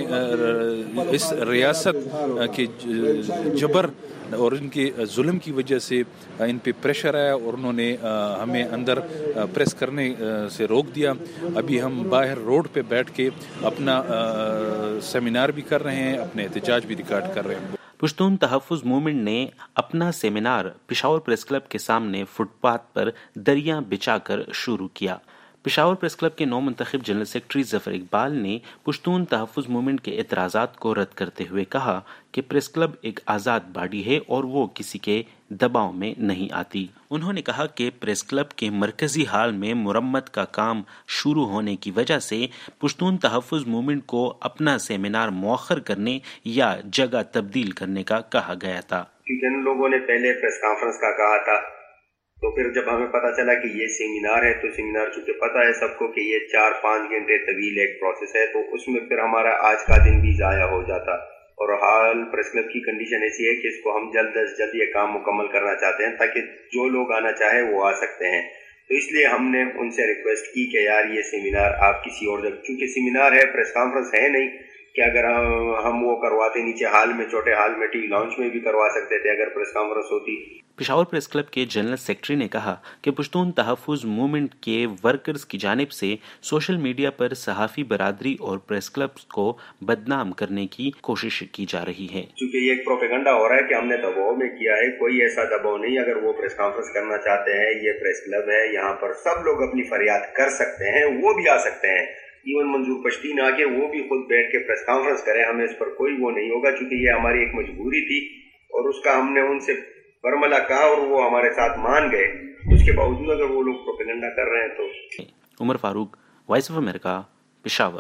اس ریاست کے جبر اور ان کے ظلم کی وجہ سے ان پہ پریشر آیا اور انہوں نے ہمیں اندر پریس کرنے سے روک دیا۔ ابھی ہم باہر روڈ پہ بیٹھ کے اپنا سیمینار بھی کر رہے ہیں، اپنے احتجاج بھی ریکارڈ کر رہے ہیں۔
پشتون تحفظ موومنٹ نے اپنا سیمینار پشاور پریس کلب کے سامنے فٹ پاتھ پر دریاں بچھا کر شروع کیا۔ پشاور پریس کلب کے نو منتخب جنرل سیکرٹری ظفر اقبال نے پشتون تحفظ موومنٹ کے اعتراضات کو رد کرتے ہوئے کہا کہ پریس کلب ایک آزاد باڈی ہے اور وہ کسی کے دباؤ میں نہیں آتی۔ انہوں نے کہا کہ پریس کلب کے مرکزی ہال میں مرمت کا کام شروع ہونے کی وجہ سے پشتون تحفظ موومنٹ کو اپنا سیمینار مؤخر کرنے یا جگہ تبدیل کرنے کا کہا گیا تھا۔
جن لوگوں نے پہلے پریس کانفرنس کا کہا تھا، تو پھر جب ہمیں پتا چلا کہ یہ سیمینار ہے، تو سیمینار چونکہ پتا ہے سب کو کہ یہ چار پانچ گھنٹے طویل ایک پروسیس ہے، تو اس میں پھر ہمارا آج کا دن بھی ضائع ہو جاتا۔ اور حال پریس کلب کی کنڈیشن ایسی ہے کہ اس کو ہم جلد از جلد یہ کام مکمل کرنا چاہتے ہیں تاکہ جو لوگ آنا چاہے وہ آ سکتے ہیں۔ تو اس لیے ہم نے ان سے ریکویسٹ کی کہ یار یہ سیمینار آپ کسی اور جگہ، چونکہ سیمینار ہے، پریس کانفرنس ہے نہیں کہ اگر ہم وہ کرواتے نیچے ہال میں، چھوٹے ہال میں، ٹی لانچ میں بھی کروا سکتے تھے اگر پریس کانفرنس ہوتی۔
پشاور پریس کلب کے جنرل سیکرٹری نے کہا کہ پشتون تحفظ موومنٹ کے ورکرز کی جانب سے سوشل میڈیا پر صحافی برادری اور پریس کلب کو بدنام کرنے کی کوشش کی جا رہی ہے۔
چونکہ یہ ایک پروپیگنڈا ہو رہا ہے کہ ہم نے دباؤ میں کیا ہے، کوئی ایسا دباؤ نہیں۔ اگر وہ پریس کانفرنس کرنا چاہتے ہیں، یہ پریس کلب ہے، یہاں پر سب لوگ اپنی فریاد کر سکتے ہیں، وہ بھی آ سکتے ہیں۔ ایون منظور پشتین آ کے وہ بھی خود بیٹھ کے پریس کانفرنس کرے، ہمیں اس پر کوئی وہ نہیں ہوگا، چونکہ یہ ہماری ایک مجبوری تھی اور اس کا ہم نے ان سے برملا کہا اور وہ ہمارے ساتھ مان گئے۔ اس کے باوجود اگر وہ لوگ پروپیگنڈا کر رہے ہیں تو۔
Umar Farooq, voice of America, Peshawar.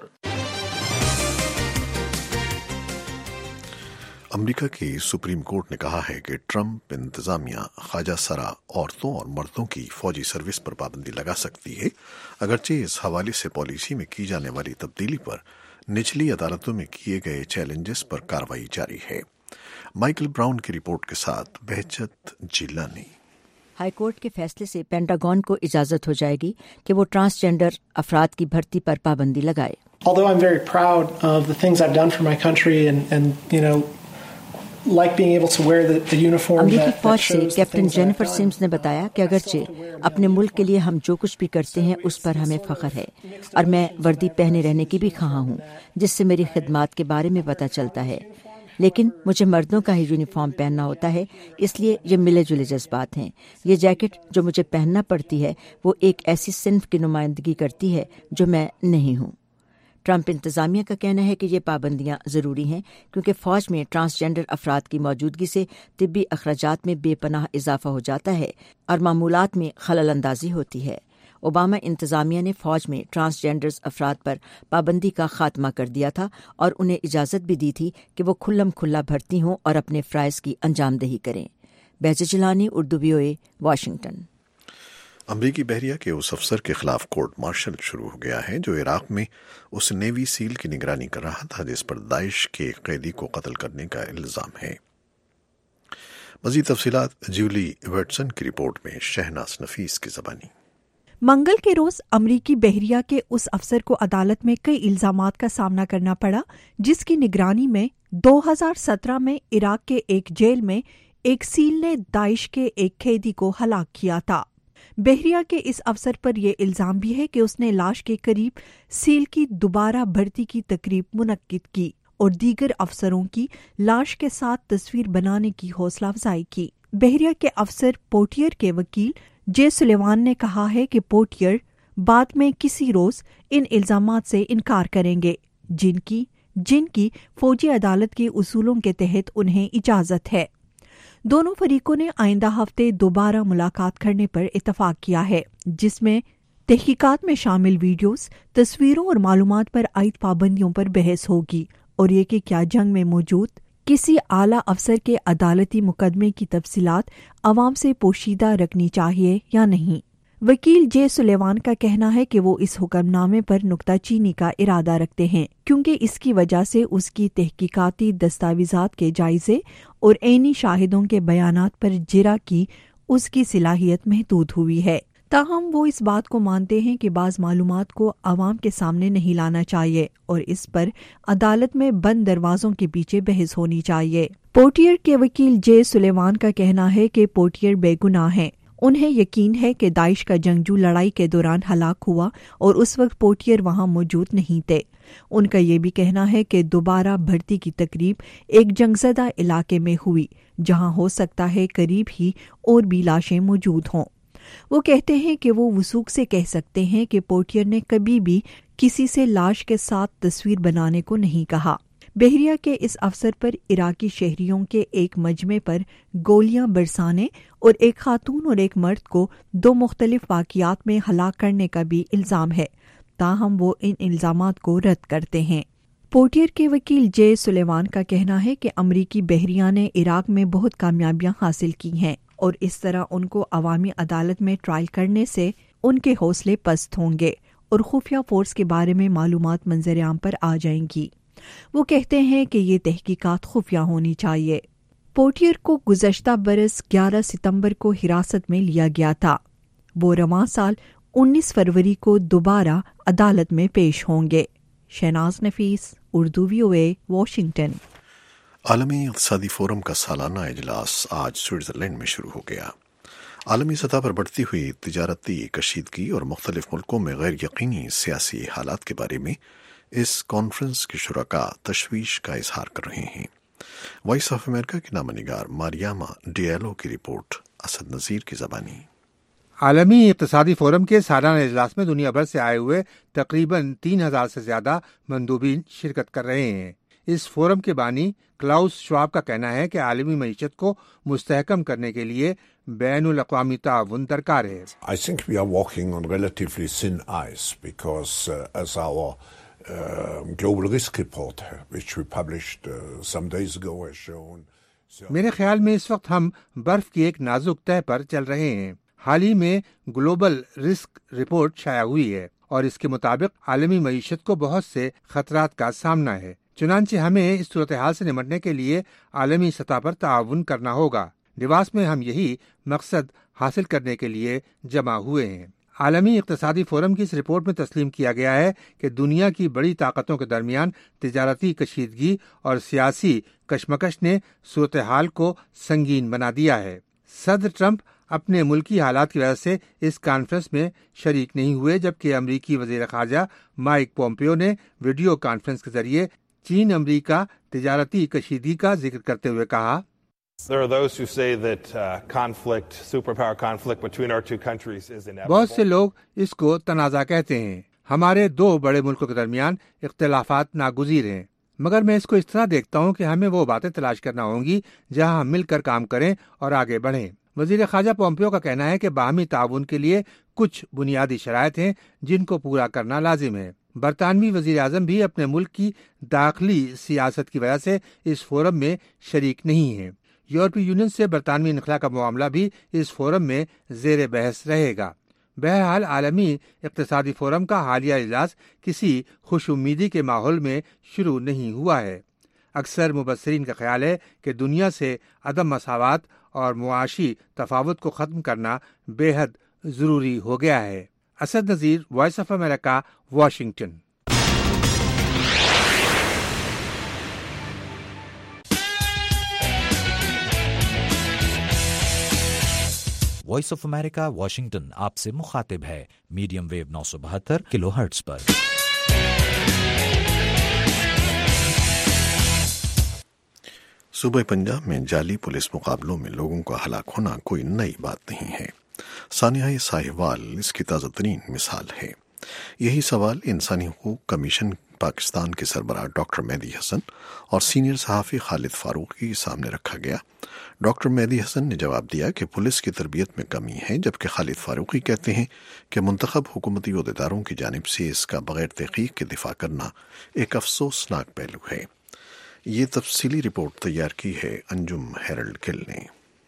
امریکہ کی سپریم کورٹ نے کہا ہے کہ ٹرمپ انتظامیہ خواجہ سرا عورتوں اور مردوں کی فوجی سروس پر پابندی لگا سکتی ہے، اگرچہ اس حوالے سے پالیسی میں کی جانے والی تبدیلی پر نچلی عدالتوں میں کیے گئے چیلنجز پر کارروائی جاری ہے۔ مائیکل براؤن کی رپورٹ کے ساتھ بہجت جیلانی۔
ہائی کورٹ کے فیصلے سے پینٹاگون کو اجازت ہو جائے گی کہ وہ ٹرانسجینڈر افراد کی بھرتی پر پابندی لگائے۔
Although I'm very proud of the things I've done for my country and, and you know, like being able to wear the, the uniform
امریکی
that,
فوج
that
سے
shows the
captain
things that I've
Jennifer
done.
Sims نے بتایا کہ اگرچہ اپنے ملک کے لیے ہم جو کچھ بھی کرتے ہیں اس پر ہمیں فخر ہے اور میں وردی پہنے رہنے کی بھی خواہاں ہوں جس سے میری خدمات کے بارے میں پتہ چلتا ہے، لیکن مجھے مردوں کا ہی یونیفارم پہننا ہوتا ہے، اس لیے یہ ملے جلے جذبات ہیں۔ یہ جیکٹ جو مجھے پہننا پڑتی ہے وہ ایک ایسی صنف کی نمائندگی کرتی ہے جو میں نہیں ہوں۔ ٹرمپ انتظامیہ کا کہنا ہے کہ یہ پابندیاں ضروری ہیں کیونکہ فوج میں ٹرانسجینڈر افراد کی موجودگی سے طبی اخراجات میں بے پناہ اضافہ ہو جاتا ہے اور معمولات میں خلل اندازی ہوتی ہے۔ اوباما انتظامیہ نے فوج میں ٹرانسجینڈرز افراد پر پابندی کا خاتمہ کر دیا تھا اور انہیں اجازت بھی دی تھی کہ وہ کھلم کھلا بھرتی ہوں اور اپنے فرائض کی انجام دہی کریں۔ Behjat Jilani, Urdu V O A, Washington.
امریکی بحریہ کے اس افسر کے خلاف کورٹ مارشل شروع ہو گیا ہے جو عراق میں اس نیوی سیل کی نگرانی کر رہا تھا جس پر داعش کے ایک قیدی کو قتل کرنے کا الزام ہے۔ مزید تفصیلات جیولی ویٹسن کی رپورٹ میں، شہناز نفیس کی زبانی۔
منگل کے روز امریکی بحریہ کے اس افسر کو عدالت میں کئی الزامات کا سامنا کرنا پڑا جس کی نگرانی میں دو ہزار سترہ میں عراق کے ایک جیل میں ایک سیل نے داعش کے ایک قیدی کو ہلاک کیا تھا۔ بحریہ کے اس افسر پر یہ الزام بھی ہے کہ اس نے لاش کے قریب سیل کی دوبارہ بھرتی کی تقریب منعقد کی۔ और दीगर अफसरों की लाश के साथ तस्वीर बनाने की हौसला अफजाई की। बहरिया के अफसर पोर्टियर के वकील जे सुलेमान ने कहा है कि पोर्टियर बाद में किसी रोज इन इल्जामात से इनकार करेंगे जिनकी जिनकी फौजी अदालत के उसूलों के तहत उन्हें इजाजत है। दोनों फरीकों ने आइंदा हफ्ते दोबारा मुलाकात करने पर इतफाक किया है, जिसमें तहकीकात में शामिल वीडियोस, तस्वीरों और मालूमात पर आयद पाबंदियों पर बहस होगी और ये कि क्या जंग में मौजूद किसी आला अफसर के अदालती मुकदमे की तफसीलात अवाम से पोशीदा रखनी चाहिए या नहीं। वकील जे सुलेवान का कहना है कि वो इस हुक्मनामे पर नुक्ताचीनी का इरादा रखते हैं क्योंकि इसकी वजह से उसकी तहकीकाती दस्तावेजात के जायजे और ऐनी शाहिदों के बयानात पर जिरा की उसकी सलाहियत महदूद हुई है। ताहम वो इस बात को मानते हैं कि बाज़ मालूमात को आवाम के सामने नहीं लाना चाहिए और इस पर अदालत में बंद दरवाजों के पीछे बहस होनी चाहिए। पोर्टियर के वकील जे सुलेवान का कहना है कि पोर्टियर बेगुनाह हैं। उन्हें यकीन है कि दाइश का जंगजू लड़ाई के दौरान हलाक हुआ और उस वक्त पोर्टियर वहां मौजूद नहीं थे। उनका ये भी कहना है कि दोबारा भर्ती की तकरीब एक जंगज़दा इलाके में हुई जहां हो सकता है करीब ही और भी लाशें मौजूद हों। वो कहते हैं कि वो वसूख से कह सकते हैं कि पोर्टियर ने कभी भी किसी से लाश के साथ तस्वीर बनाने को नहीं कहा। बहरिया के इस अवसर पर इराकी शहरियों के एक मजमे पर गोलियां बरसाने और एक खातून और एक मर्द को दो मुख्तलिफ वाक़ियात में हलाक करने का भी इल्ज़ाम है, ताहम वो इन इल्ज़ामात को रद्द करते हैं। पोर्टियर के वकील जे सुलेवान का कहना है कि अमरीकी बहरिया ने इराक में बहुत कामयाबियां हासिल की हैं और इस तरह उनको अवामी अदालत में ट्रायल करने से उनके हौसले पस्त होंगे और खुफिया फोर्स के बारे में मालूमात मंजर-ए-आम पर आ जाएंगी। वो कहते हैं कि ये तहकीकात खुफिया होनी चाहिए। पोर्टियर को गुज़श्ता बरस ग्यारह सितंबर को हिरासत में लिया गया था। वो रवां साल उन्नीस फरवरी को दोबारा अदालत में पेश होंगे। Shahnaz Nafees, Urdu VOA, Washington.
आलमी इक़्तिसादी फोरम का सालाना इजलास आज स्विट्ज़रलैंड में शुरू हो गया। आलमी सतह पर बढ़ती हुई तिजारती कशीदगी और मुख्तलिफ मुल्कों में गैर यकीनी सियासी हालात के बारे में इस कॉन्फ्रेंस के शुरका तशवीश का इजहार कर रहे हैं। वॉइस ऑफ अमेरिका की नामनिगार मारियामा डिएलो की रिपोर्ट, असद नज़ीर की ज़बानी।
आलमी इक़्तिसादी फोरम के सालाना इजलास में दुनिया भर से आए हुए तकरीबन तीन हजार से ज्यादा मंदूबीन शिरकत कर रहे हैं। इस फोरम के बानी क्लाउस श्वाब का कहना है कि आलमी मईशत को मुस्तहकम करने के लिए बैनुल अक़वामी ताउन दरकार है।
I think we are walking on relatively thin ice because uh, as our uh, global risk report which we published uh, some days ago has shown.
मेरे ख्याल में इस वक्त हम बर्फ की एक नाजुक तह पर चल रहे हैं। हाल ही में ग्लोबल रिस्क रिपोर्ट शाया हुई है और इसके मुताबिक आलमी मईशत को बहुत से खतरात का सामना है। चुनांचे हमें इस सूरत हाल से निपटने के लिए आलमी सतह पर ताउन करना होगा। निवास में हम यही मकसद हासिल करने के लिए जमा हुए हैं। आलमी इक़्तिसादी फोरम की इस रिपोर्ट में तस्लीम किया गया है कि दुनिया की बड़ी ताकतों के दरमियान तिजारती कशीदगी और सियासी कशमकश ने सूरत हाल को संगीन बना दिया है। सदर ट्रंप अपने मुल्की हालात की वजह से इस कॉन्फ्रेंस में शरीक नहीं हुए, जबकि अमरीकी वज़ीर ख़ारजा माइक पोम्पियो ने वीडियो कॉन्फ्रेंस के जरिए चीन अमरीका तिजारती कशीदगी का जिक्र करते हुए कहा, बहुत से लोग इसको तनाज़ा कहते हैं। हमारे दो बड़े मुल्कों के दरमियान इख्तिलाफात नागुज़ीर हैं, मगर मैं इसको इस तरह देखता हूँ कि हमें वो बातें तलाश करना होंगी जहाँ हम मिलकर काम करें और आगे बढ़ें। वज़ीर ख़ारजा पोम्पियो का कहना है कि बाहमी ताउन के लिए कुछ बुनियादी शराइत हैं जिनको पूरा करना लाजिम है। बरतानवी वज़ीर आज़म भी अपने मुल्क की दाखिली सियासत की वजह से इस फोरम में शरीक नहीं है। यूरोपीय यूनियन से बरतानवी इनखला का मामला भी इस फोरम में ज़ेर बहस रहेगा। बहरहाल आलमी इक़्तिसादी फोरम का हालिया इजलास किसी खुश उम्मीदी के माहौल में शुरू नहीं हुआ है। अक्सर मुबस्सिरीन का ख्याल है कि दुनिया से अदम मसावत और मुआशी तफावत को ख़त्म करना बेहद ज़रूरी हो गया है। Asad Nazir, voice of America, Washington.
Voice of America Washington आपसे मुखातिब है मीडियम वेव नौ सौ बहत्तर किलो हर्ट्ज पर।
सूबे पंजाब में जाली पुलिस मुकाबलों में लोगों का हलाक होना कोई नई बात नहीं है। सानिया साहिवाल इसकी ताज़ा तरीन मिसाल है। यही सवाल इंसानी हकूक़ कमीशन पाकिस्तान के सरबराह डॉक्टर मेहदी हसन और सीनियर सहाफ़ी खालिद फारूकी के सामने रखा गया। डॉक्टर मेहदी हसन ने जवाब दिया कि पुलिस की तरबियत में कमी है, जबकि खालिद फारूकी कहते हैं कि मुंतखब हुकूमती अहदेदारों की जानिब से इसका बगैर तहक़ीक़ के दिफा करना एक अफसोसनाक पहलू है। ये तफसीली रिपोर्ट तैयार की है अंजुम हेरल्ड गिल ने।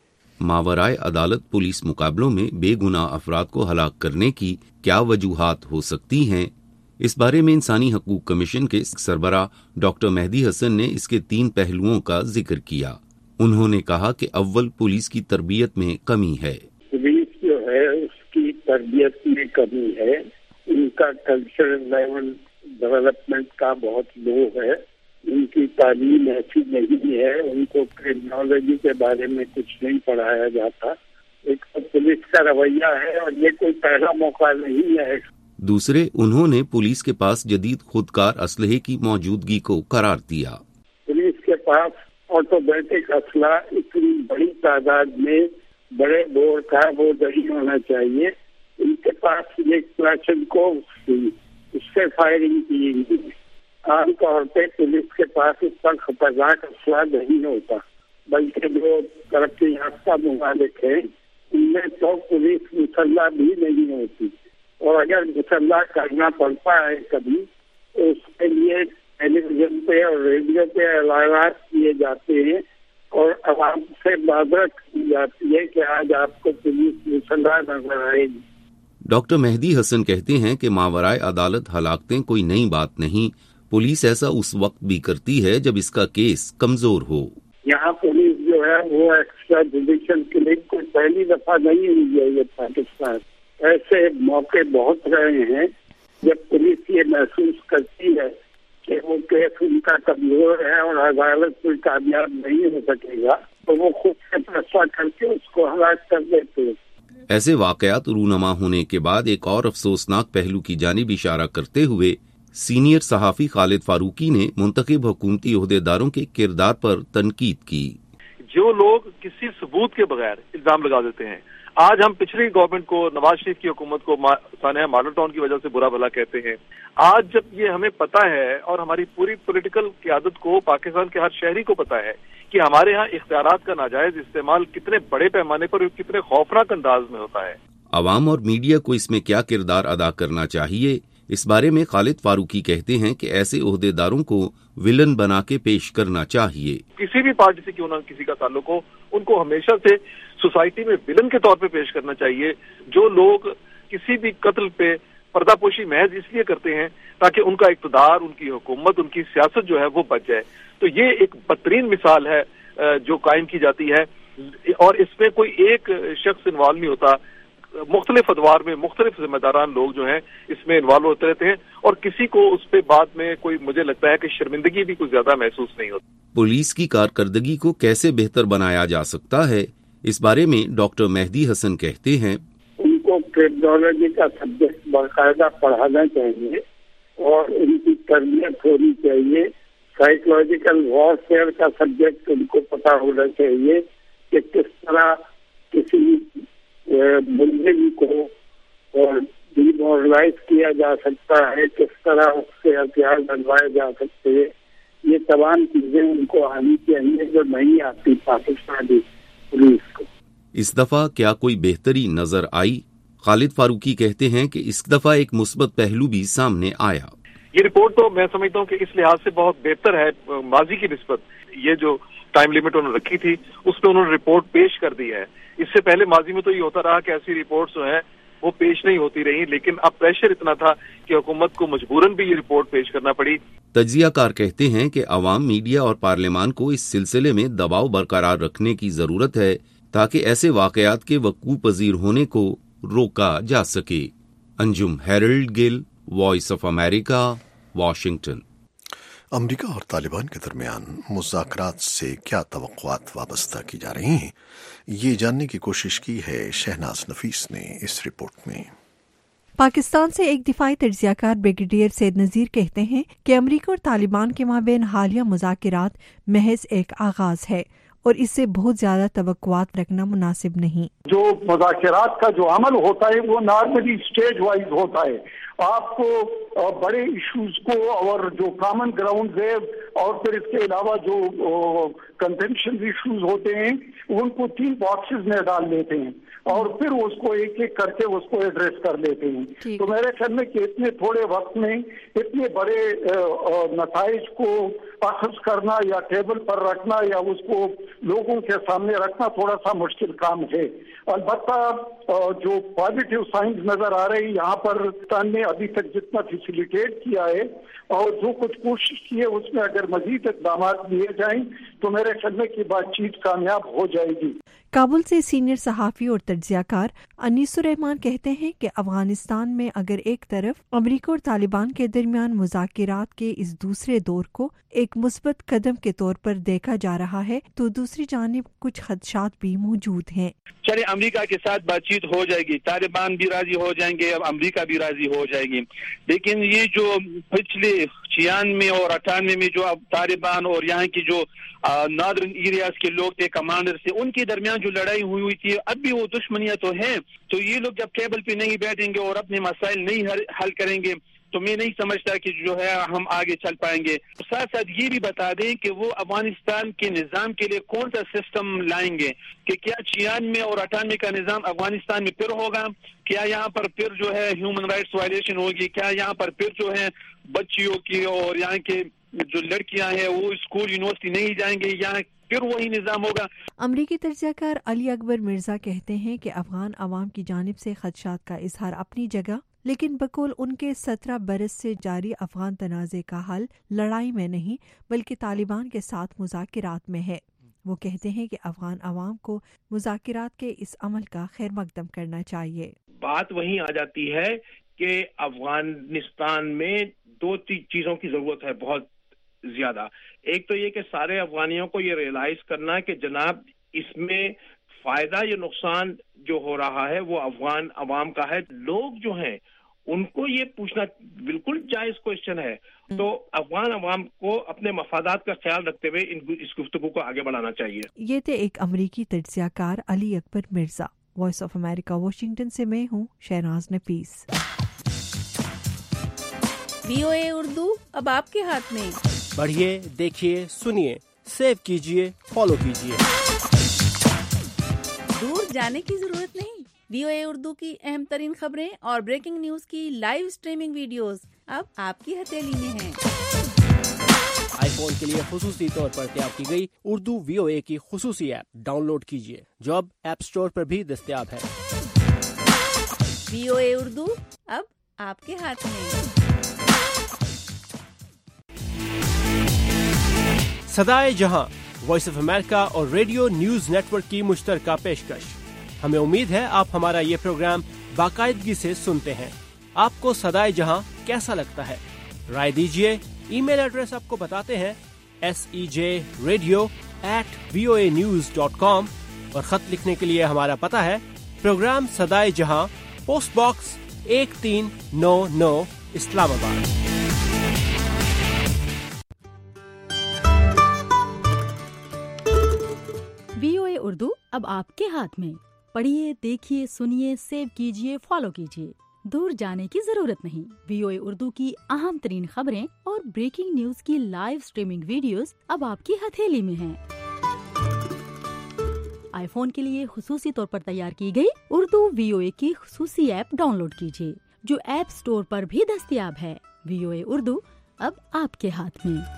मावराए अदालत पुलिस मुकाबलों में बेगुनाह अफराद को हलाक करने की क्या वजूहात हो सकती हैं, इस बारे में इंसानी हकूक़ कमीशन के सरबराह डॉक्टर मेहदी हसन ने इसके तीन पहलुओं का जिक्र किया। उन्होंने कहा कि अव्वल पुलिस की तरबियत में कमी है।
पुलिस जो है उसकी तरबियत में कमी है, उनका कल्चरल लेवल डेवलपमेंट का बहुत लो है, उनकी तालीम ऐसी नहीं है, उनको क्रिमिनोलॉजी के बारे में कुछ नहीं पढ़ाया जाता। एक तो पुलिस का रवैया है और ये कोई पहला मौका नहीं है।
दूसरे, उन्होंने पुलिस के पास जदीद खुदकार असलहे की मौजूदगी को करार दिया।
पुलिस के पास ऑटोमेटिक असला इतनी बड़ी तादाद में बड़े बोर का वो नहीं होना चाहिए। इनके पास ये क्लाशनकोव थी, उससे फायरिंग की गई। आमतौर पे पुलिस के पास इतना खतरनाक असला नहीं होता, बल्कि जो तरक्की याफ्ता ममालिक है उनमें तो पुलिस मुसल्ला भी नहीं होती, और अगर मुसल्ला करना पड़ता है कभी तो उसके लिए टेलीविजन पे और रेडियो पे ऐलानात किए जाते हैं और आवाम से माजरत की जाती है कि आज आपको पुलिस मुसल्ला नजर आएगी।
डॉक्टर मेहदी हसन कहते हैं कि मावराए अदालत हलाकतें कोई नई बात नहीं, पुलिस ऐसा उस वक्त भी करती है जब इसका केस कमजोर हो।
यहाँ पुलिस जो है वो एक्स्ट्रा जुडिशियल किलिंग कोई पहली दफा नहीं हुई है। ये पाकिस्तान ऐसे मौके बहुत रहे हैं जब पुलिस ये महसूस करती है कि वो केस उनका कमजोर है और अदालत कोई कामयाब नहीं हो सकेगा, तो वो खुद से फैसला करके उसको हलाक कर देते हैं।
ऐसे वाकयात रूनमा होने के बाद एक और अफसोसनाक पहलू की जानिब इशारा करते हुए सीनियर सहाफ़ी खालिद फारूकी ने मुंतखब हुकूमती ओहदेदारों के किरदार पर तनकीद की।
जो लोग किसी सबूत के बगैर इल्जाम लगा देते हैं, आज हम पिछली गवर्नमेंट को, नवाज शरीफ की हुकूमत को सानिया मॉडल टाउन की वजह से बुरा भला कहते हैं। आज जब ये हमें पता है और हमारी पूरी पॉलिटिकल क़यादत को, पाकिस्तान के हर शहरी को पता है कि हमारे यहाँ इख्तियारात का नाजायज इस्तेमाल कितने बड़े पैमाने पर और कितने खौफनाक अंदाज में होता है।
अवाम और मीडिया को इसमें क्या किरदार अदा करना चाहिए, इस बारे में खालिद फारूकी कहते हैं कि ऐसे ओहदेदारों को विलन बना के पेश करना चाहिए।
किसी भी पार्टी से क्यों ना किसी का ताल्लुक हो, उनको हमेशा से सोसाइटी में विलन के तौर पे पेश करना चाहिए। जो लोग किसी भी कत्ल पे पर्दापोशी महज इसलिए करते हैं ताकि उनका इक़्तिदार, उनकी हुकूमत, उनकी सियासत जो है वो बच जाए, तो ये एक बेहतरीन मिसाल है जो कायम की जाती है। और इसमें कोई एक शख्स इन्वॉल्व नहीं होता, मुख्तलिफ अदवार में मुख्तलिफ जिम्मेदारान लोग जो हैं इसमें इन्वॉल्व होते रहते हैं और किसी को उस पे बाद में कोई, मुझे लगता है कि शर्मिंदगी भी कुछ ज्यादा महसूस नहीं होती।
पुलिस की कारकर्दगी को कैसे बेहतर बनाया जा सकता है, इस बारे में डॉक्टर मेहदी हसन कहते हैं,
उनको क्रिमिनोलॉजी का सब्जेक्ट बाकायदा पढ़ाना चाहिए और उनकी तरबियत होनी चाहिए। साइकोलॉजिकल वॉरफेयर का सब्जेक्ट उनको पता होना चाहिए कि किस तरह किसी मुलजिम को और डिमोरलाइज किया जा सकता है, किस तरह उससे हथियार बनवाए जा सकते हैं। ये तमाम चीजें उनको आनी चाहिए जो नहीं आती पाकिस्तानी पुलिस को।
इस दफा क्या कोई बेहतरी नजर आई? खालिद फारूकी कहते हैं कि इस दफा एक मुस्बत पहलू भी सामने आया।
ये रिपोर्ट तो मैं समझता हूँ कि इस लिहाज से बहुत बेहतर है माजी की निस्बत। ये जो टाइम लिमिट उन्होंने रखी थी उस पर उन्होंने रिपोर्ट पेश कर दी है। इससे पहले माजी में तो ये होता रहा कि ऐसी रिपोर्ट्स जो हैं वो पेश नहीं होती रही, लेकिन अब प्रेशर इतना था कि हुकूमत को मजबूरन भी ये रिपोर्ट पेश करना पड़ी।
तज्जियाकार कहते हैं कि अवाम, मीडिया और पार्लियामान को इस सिलसिले में दबाव बरकरार रखने की जरूरत है ताकि ऐसे वाकयात के वकूफ पजीर होने को रोका जा सके। Anjum Harold Gill, voice of America, Washington.
अमेरिका और तालिबान के दरमियान मुज़ाकरात से क्या तवक्कुआत वाबस्ता की जा रही हैं, ये जानने की कोशिश की है शहनाज नफीस ने इस रिपोर्ट में।
पाकिस्तान से एक दिफाई तज्जियाकार ब्रिगेडियर सैयद नज़ीर कहते हैं कि अमरीका और तालिबान के माबैन हालिया मुज़ाकिरात महज एक आगाज है और इससे बहुत ज्यादा तवक्कुआत रखना मुनासिब नहीं।
जो मुज़ाकिरात का जो अमल होता है वो नॉर्मली स्टेज वाइज होता है। आपको बड़े इश्यूज को और जो कॉमन ग्राउंड है और फिर इसके अलावा जो कंटेंशन इश्यूज होते हैं उनको तीन बॉक्सेस में डाल लेते हैं और फिर उसको एक एक करके उसको एड्रेस कर लेते हैं। तो मेरे ख्याल में कि इतने थोड़े वक्त में इतने बड़े नताइज को अखज़ करना या टेबल पर रखना या उसको लोगों के सामने रखना थोड़ा सा मुश्किल काम है। अलबत्ता जो पॉजिटिव साइंस नजर आ रही यहाँ पर पाकिस्तान ने अभी तक जितना फैसिलिटेट किया है और जो कुछ कोशिश की है उसमें अगर मजीद इक़दाम लिए जाएं तो मेरे ख्याल में की बातचीत कामयाब हो जाएगी।
काबुल से सीनियर सहाफ़ी और तज्जियाकार अनीसुर रहमान कहते हैं कि अफगानिस्तान में अगर एक तरफ अमरीका और तालिबान के दरमियान मुज़ाकिरात के इस दूसरे दौर को एक मुस्बत कदम के तौर पर देखा जा रहा है तो दूसरी जानिब कुछ खदशात भी मौजूद हैं।
चले अमरीका के साथ बातचीत हो जाएगी, तालिबान भी राजी हो जाएंगे, अब अमरीका भी राजी हो जाएगी, लेकिन ये जो पिछले छियानवे और अट्ठानवे में जो अब तालिबान और यहाँ की जो नॉर्दर्न एरियाज के लोग थे, कमांडर से, उनके दरमियान जो लड़ाई हुई हुई थी, अब भी वो दुश्मनियां तो हैं। तो ये लोग जब टेबल पे नहीं बैठेंगे और अपने मसाइल नहीं हल करेंगे तो मैं नहीं समझता कि जो है हम आगे चल पाएंगे। साथ साथ ये भी बता दें कि वो अफगानिस्तान के निज़ाम के लिए कौन सा सिस्टम लाएंगे, कि क्या छियानवे और अट्ठानवे का निज़ाम अफगानिस्तान में फिर होगा, क्या यहाँ पर फिर जो है ह्यूमन राइट्स वायलेशन होगी, क्या यहाँ पर फिर जो है बच्चियों की और यहाँ के जो लड़कियां हैं वो स्कूल यूनिवर्सिटी नहीं जाएंगे, यहाँ फिर वही निज़ाम होगा।
अमरीकी तर्जमाकार अली अकबर मिर्जा कहते हैं कि अफगान अवाम की जानिब से खदशात का इजहार अपनी जगह, लेकिन बकौल उनके सत्रह बरस से जारी अफगान तनाज़े का हल लड़ाई में नहीं बल्कि तालिबान के साथ मुज़ाकिरात में है। वो कहते हैं कि अफगान अवाम को मुज़ाकिरात के इस अमल का खैर मकदम करना चाहिए।
बात वहीं आ जाती है कि अफगानिस्तान में दो चीजों की जरूरत है बहुत ज्यादा। एक तो ये कि सारे अफगानियों को ये रियलाइज करना कि जनाब इसमें फायदा या नुकसान जो हो रहा है वो अफगान अवाम का है। लोग जो हैं उनको ये पूछना बिल्कुल जायज क्वेश्चन है। तो अफगान अवाम को अपने मफादात का ख्याल रखते हुए इस गुफ्तगू को आगे बढ़ाना चाहिए।
ये थे एक अमरीकी तज्जियाकार Ali Akbar Mirza. Voice of America Washington से मैं हूँ शहनाज नफीस।
वीओए उर्दू अब आपके हाथ में।
बढ़िए, देखिए, सुनिए, सेव कीजिए, फॉलो कीजिए।
दूर जाने की जरूरत नहीं। वीओए उर्दू की अहम तरीन खबरें और ब्रेकिंग न्यूज की लाइव स्ट्रीमिंग वीडियोस अब आपकी हथेली में हैं।
आईफोन के लिए खुसूसी तौर पर तैयार की गई उर्दू वीओए की खुसूसी ऐप डाउनलोड कीजिए जो अब ऐप स्टोर पर भी दस्तयाब है।
वीओए उर्दू अब आपके हाथ में।
सदाए जहां, वॉइस ऑफ अमेरिका और रेडियो न्यूज नेटवर्क की मुश्तरका पेशकश। हमें उम्मीद है आप हमारा ये प्रोग्राम बाकायदगी से सुनते हैं। आपको सदाए जहां कैसा लगता है? राय दीजिए। ईमेल एड्रेस आपको बताते हैं S E J radio at V O A news dot com और खत लिखने के लिए हमारा पता है प्रोग्राम सदाए जहां, पोस्ट बॉक्स एक तीन नौ नौ, इस्लामाबाद।
वीओए उर्दू अब आपके हाथ में। पढ़िए, देखिए, सुनिए, सेव कीजिए, फॉलो कीजिए। दूर जाने की जरूरत नहीं। वीओए उर्दू की अहम तरीन खबरें और ब्रेकिंग न्यूज की लाइव स्ट्रीमिंग वीडियोस अब आपकी हथेली में हैं। आईफोन के लिए खुसूसी तौर पर तैयार की गई उर्दू वीओए की खुसूसी ऐप डाउनलोड कीजिए जो ऐप स्टोर पर भी दस्तयाब है। वीओए उर्दू अब आपके हाथ में।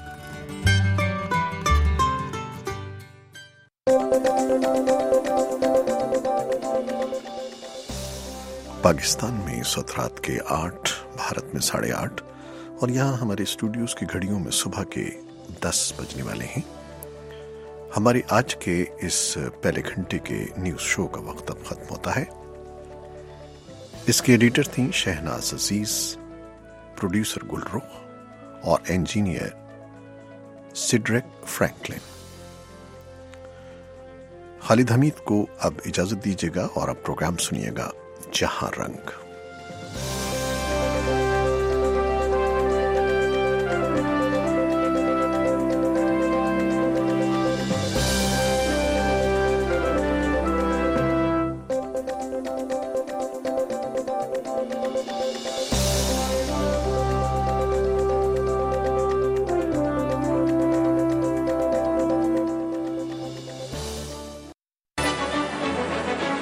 पाकिस्तान में इस वक्त रात के आठ, भारत में साढ़े आठ और यहाँ हमारे स्टूडियोज की घड़ियों में सुबह के दस बजने वाले हैं। हमारी आज के इस पहले घंटे के न्यूज शो का वक्त अब खत्म होता है। इसके एडिटर थी शहनाज अजीज, प्रोड्यूसर गुलरुख और engineer Cedric Franklin. Khalid Hameed को अब इजाजत दीजिएगा और अब प्रोग्राम सुनिएगा जहां रंग।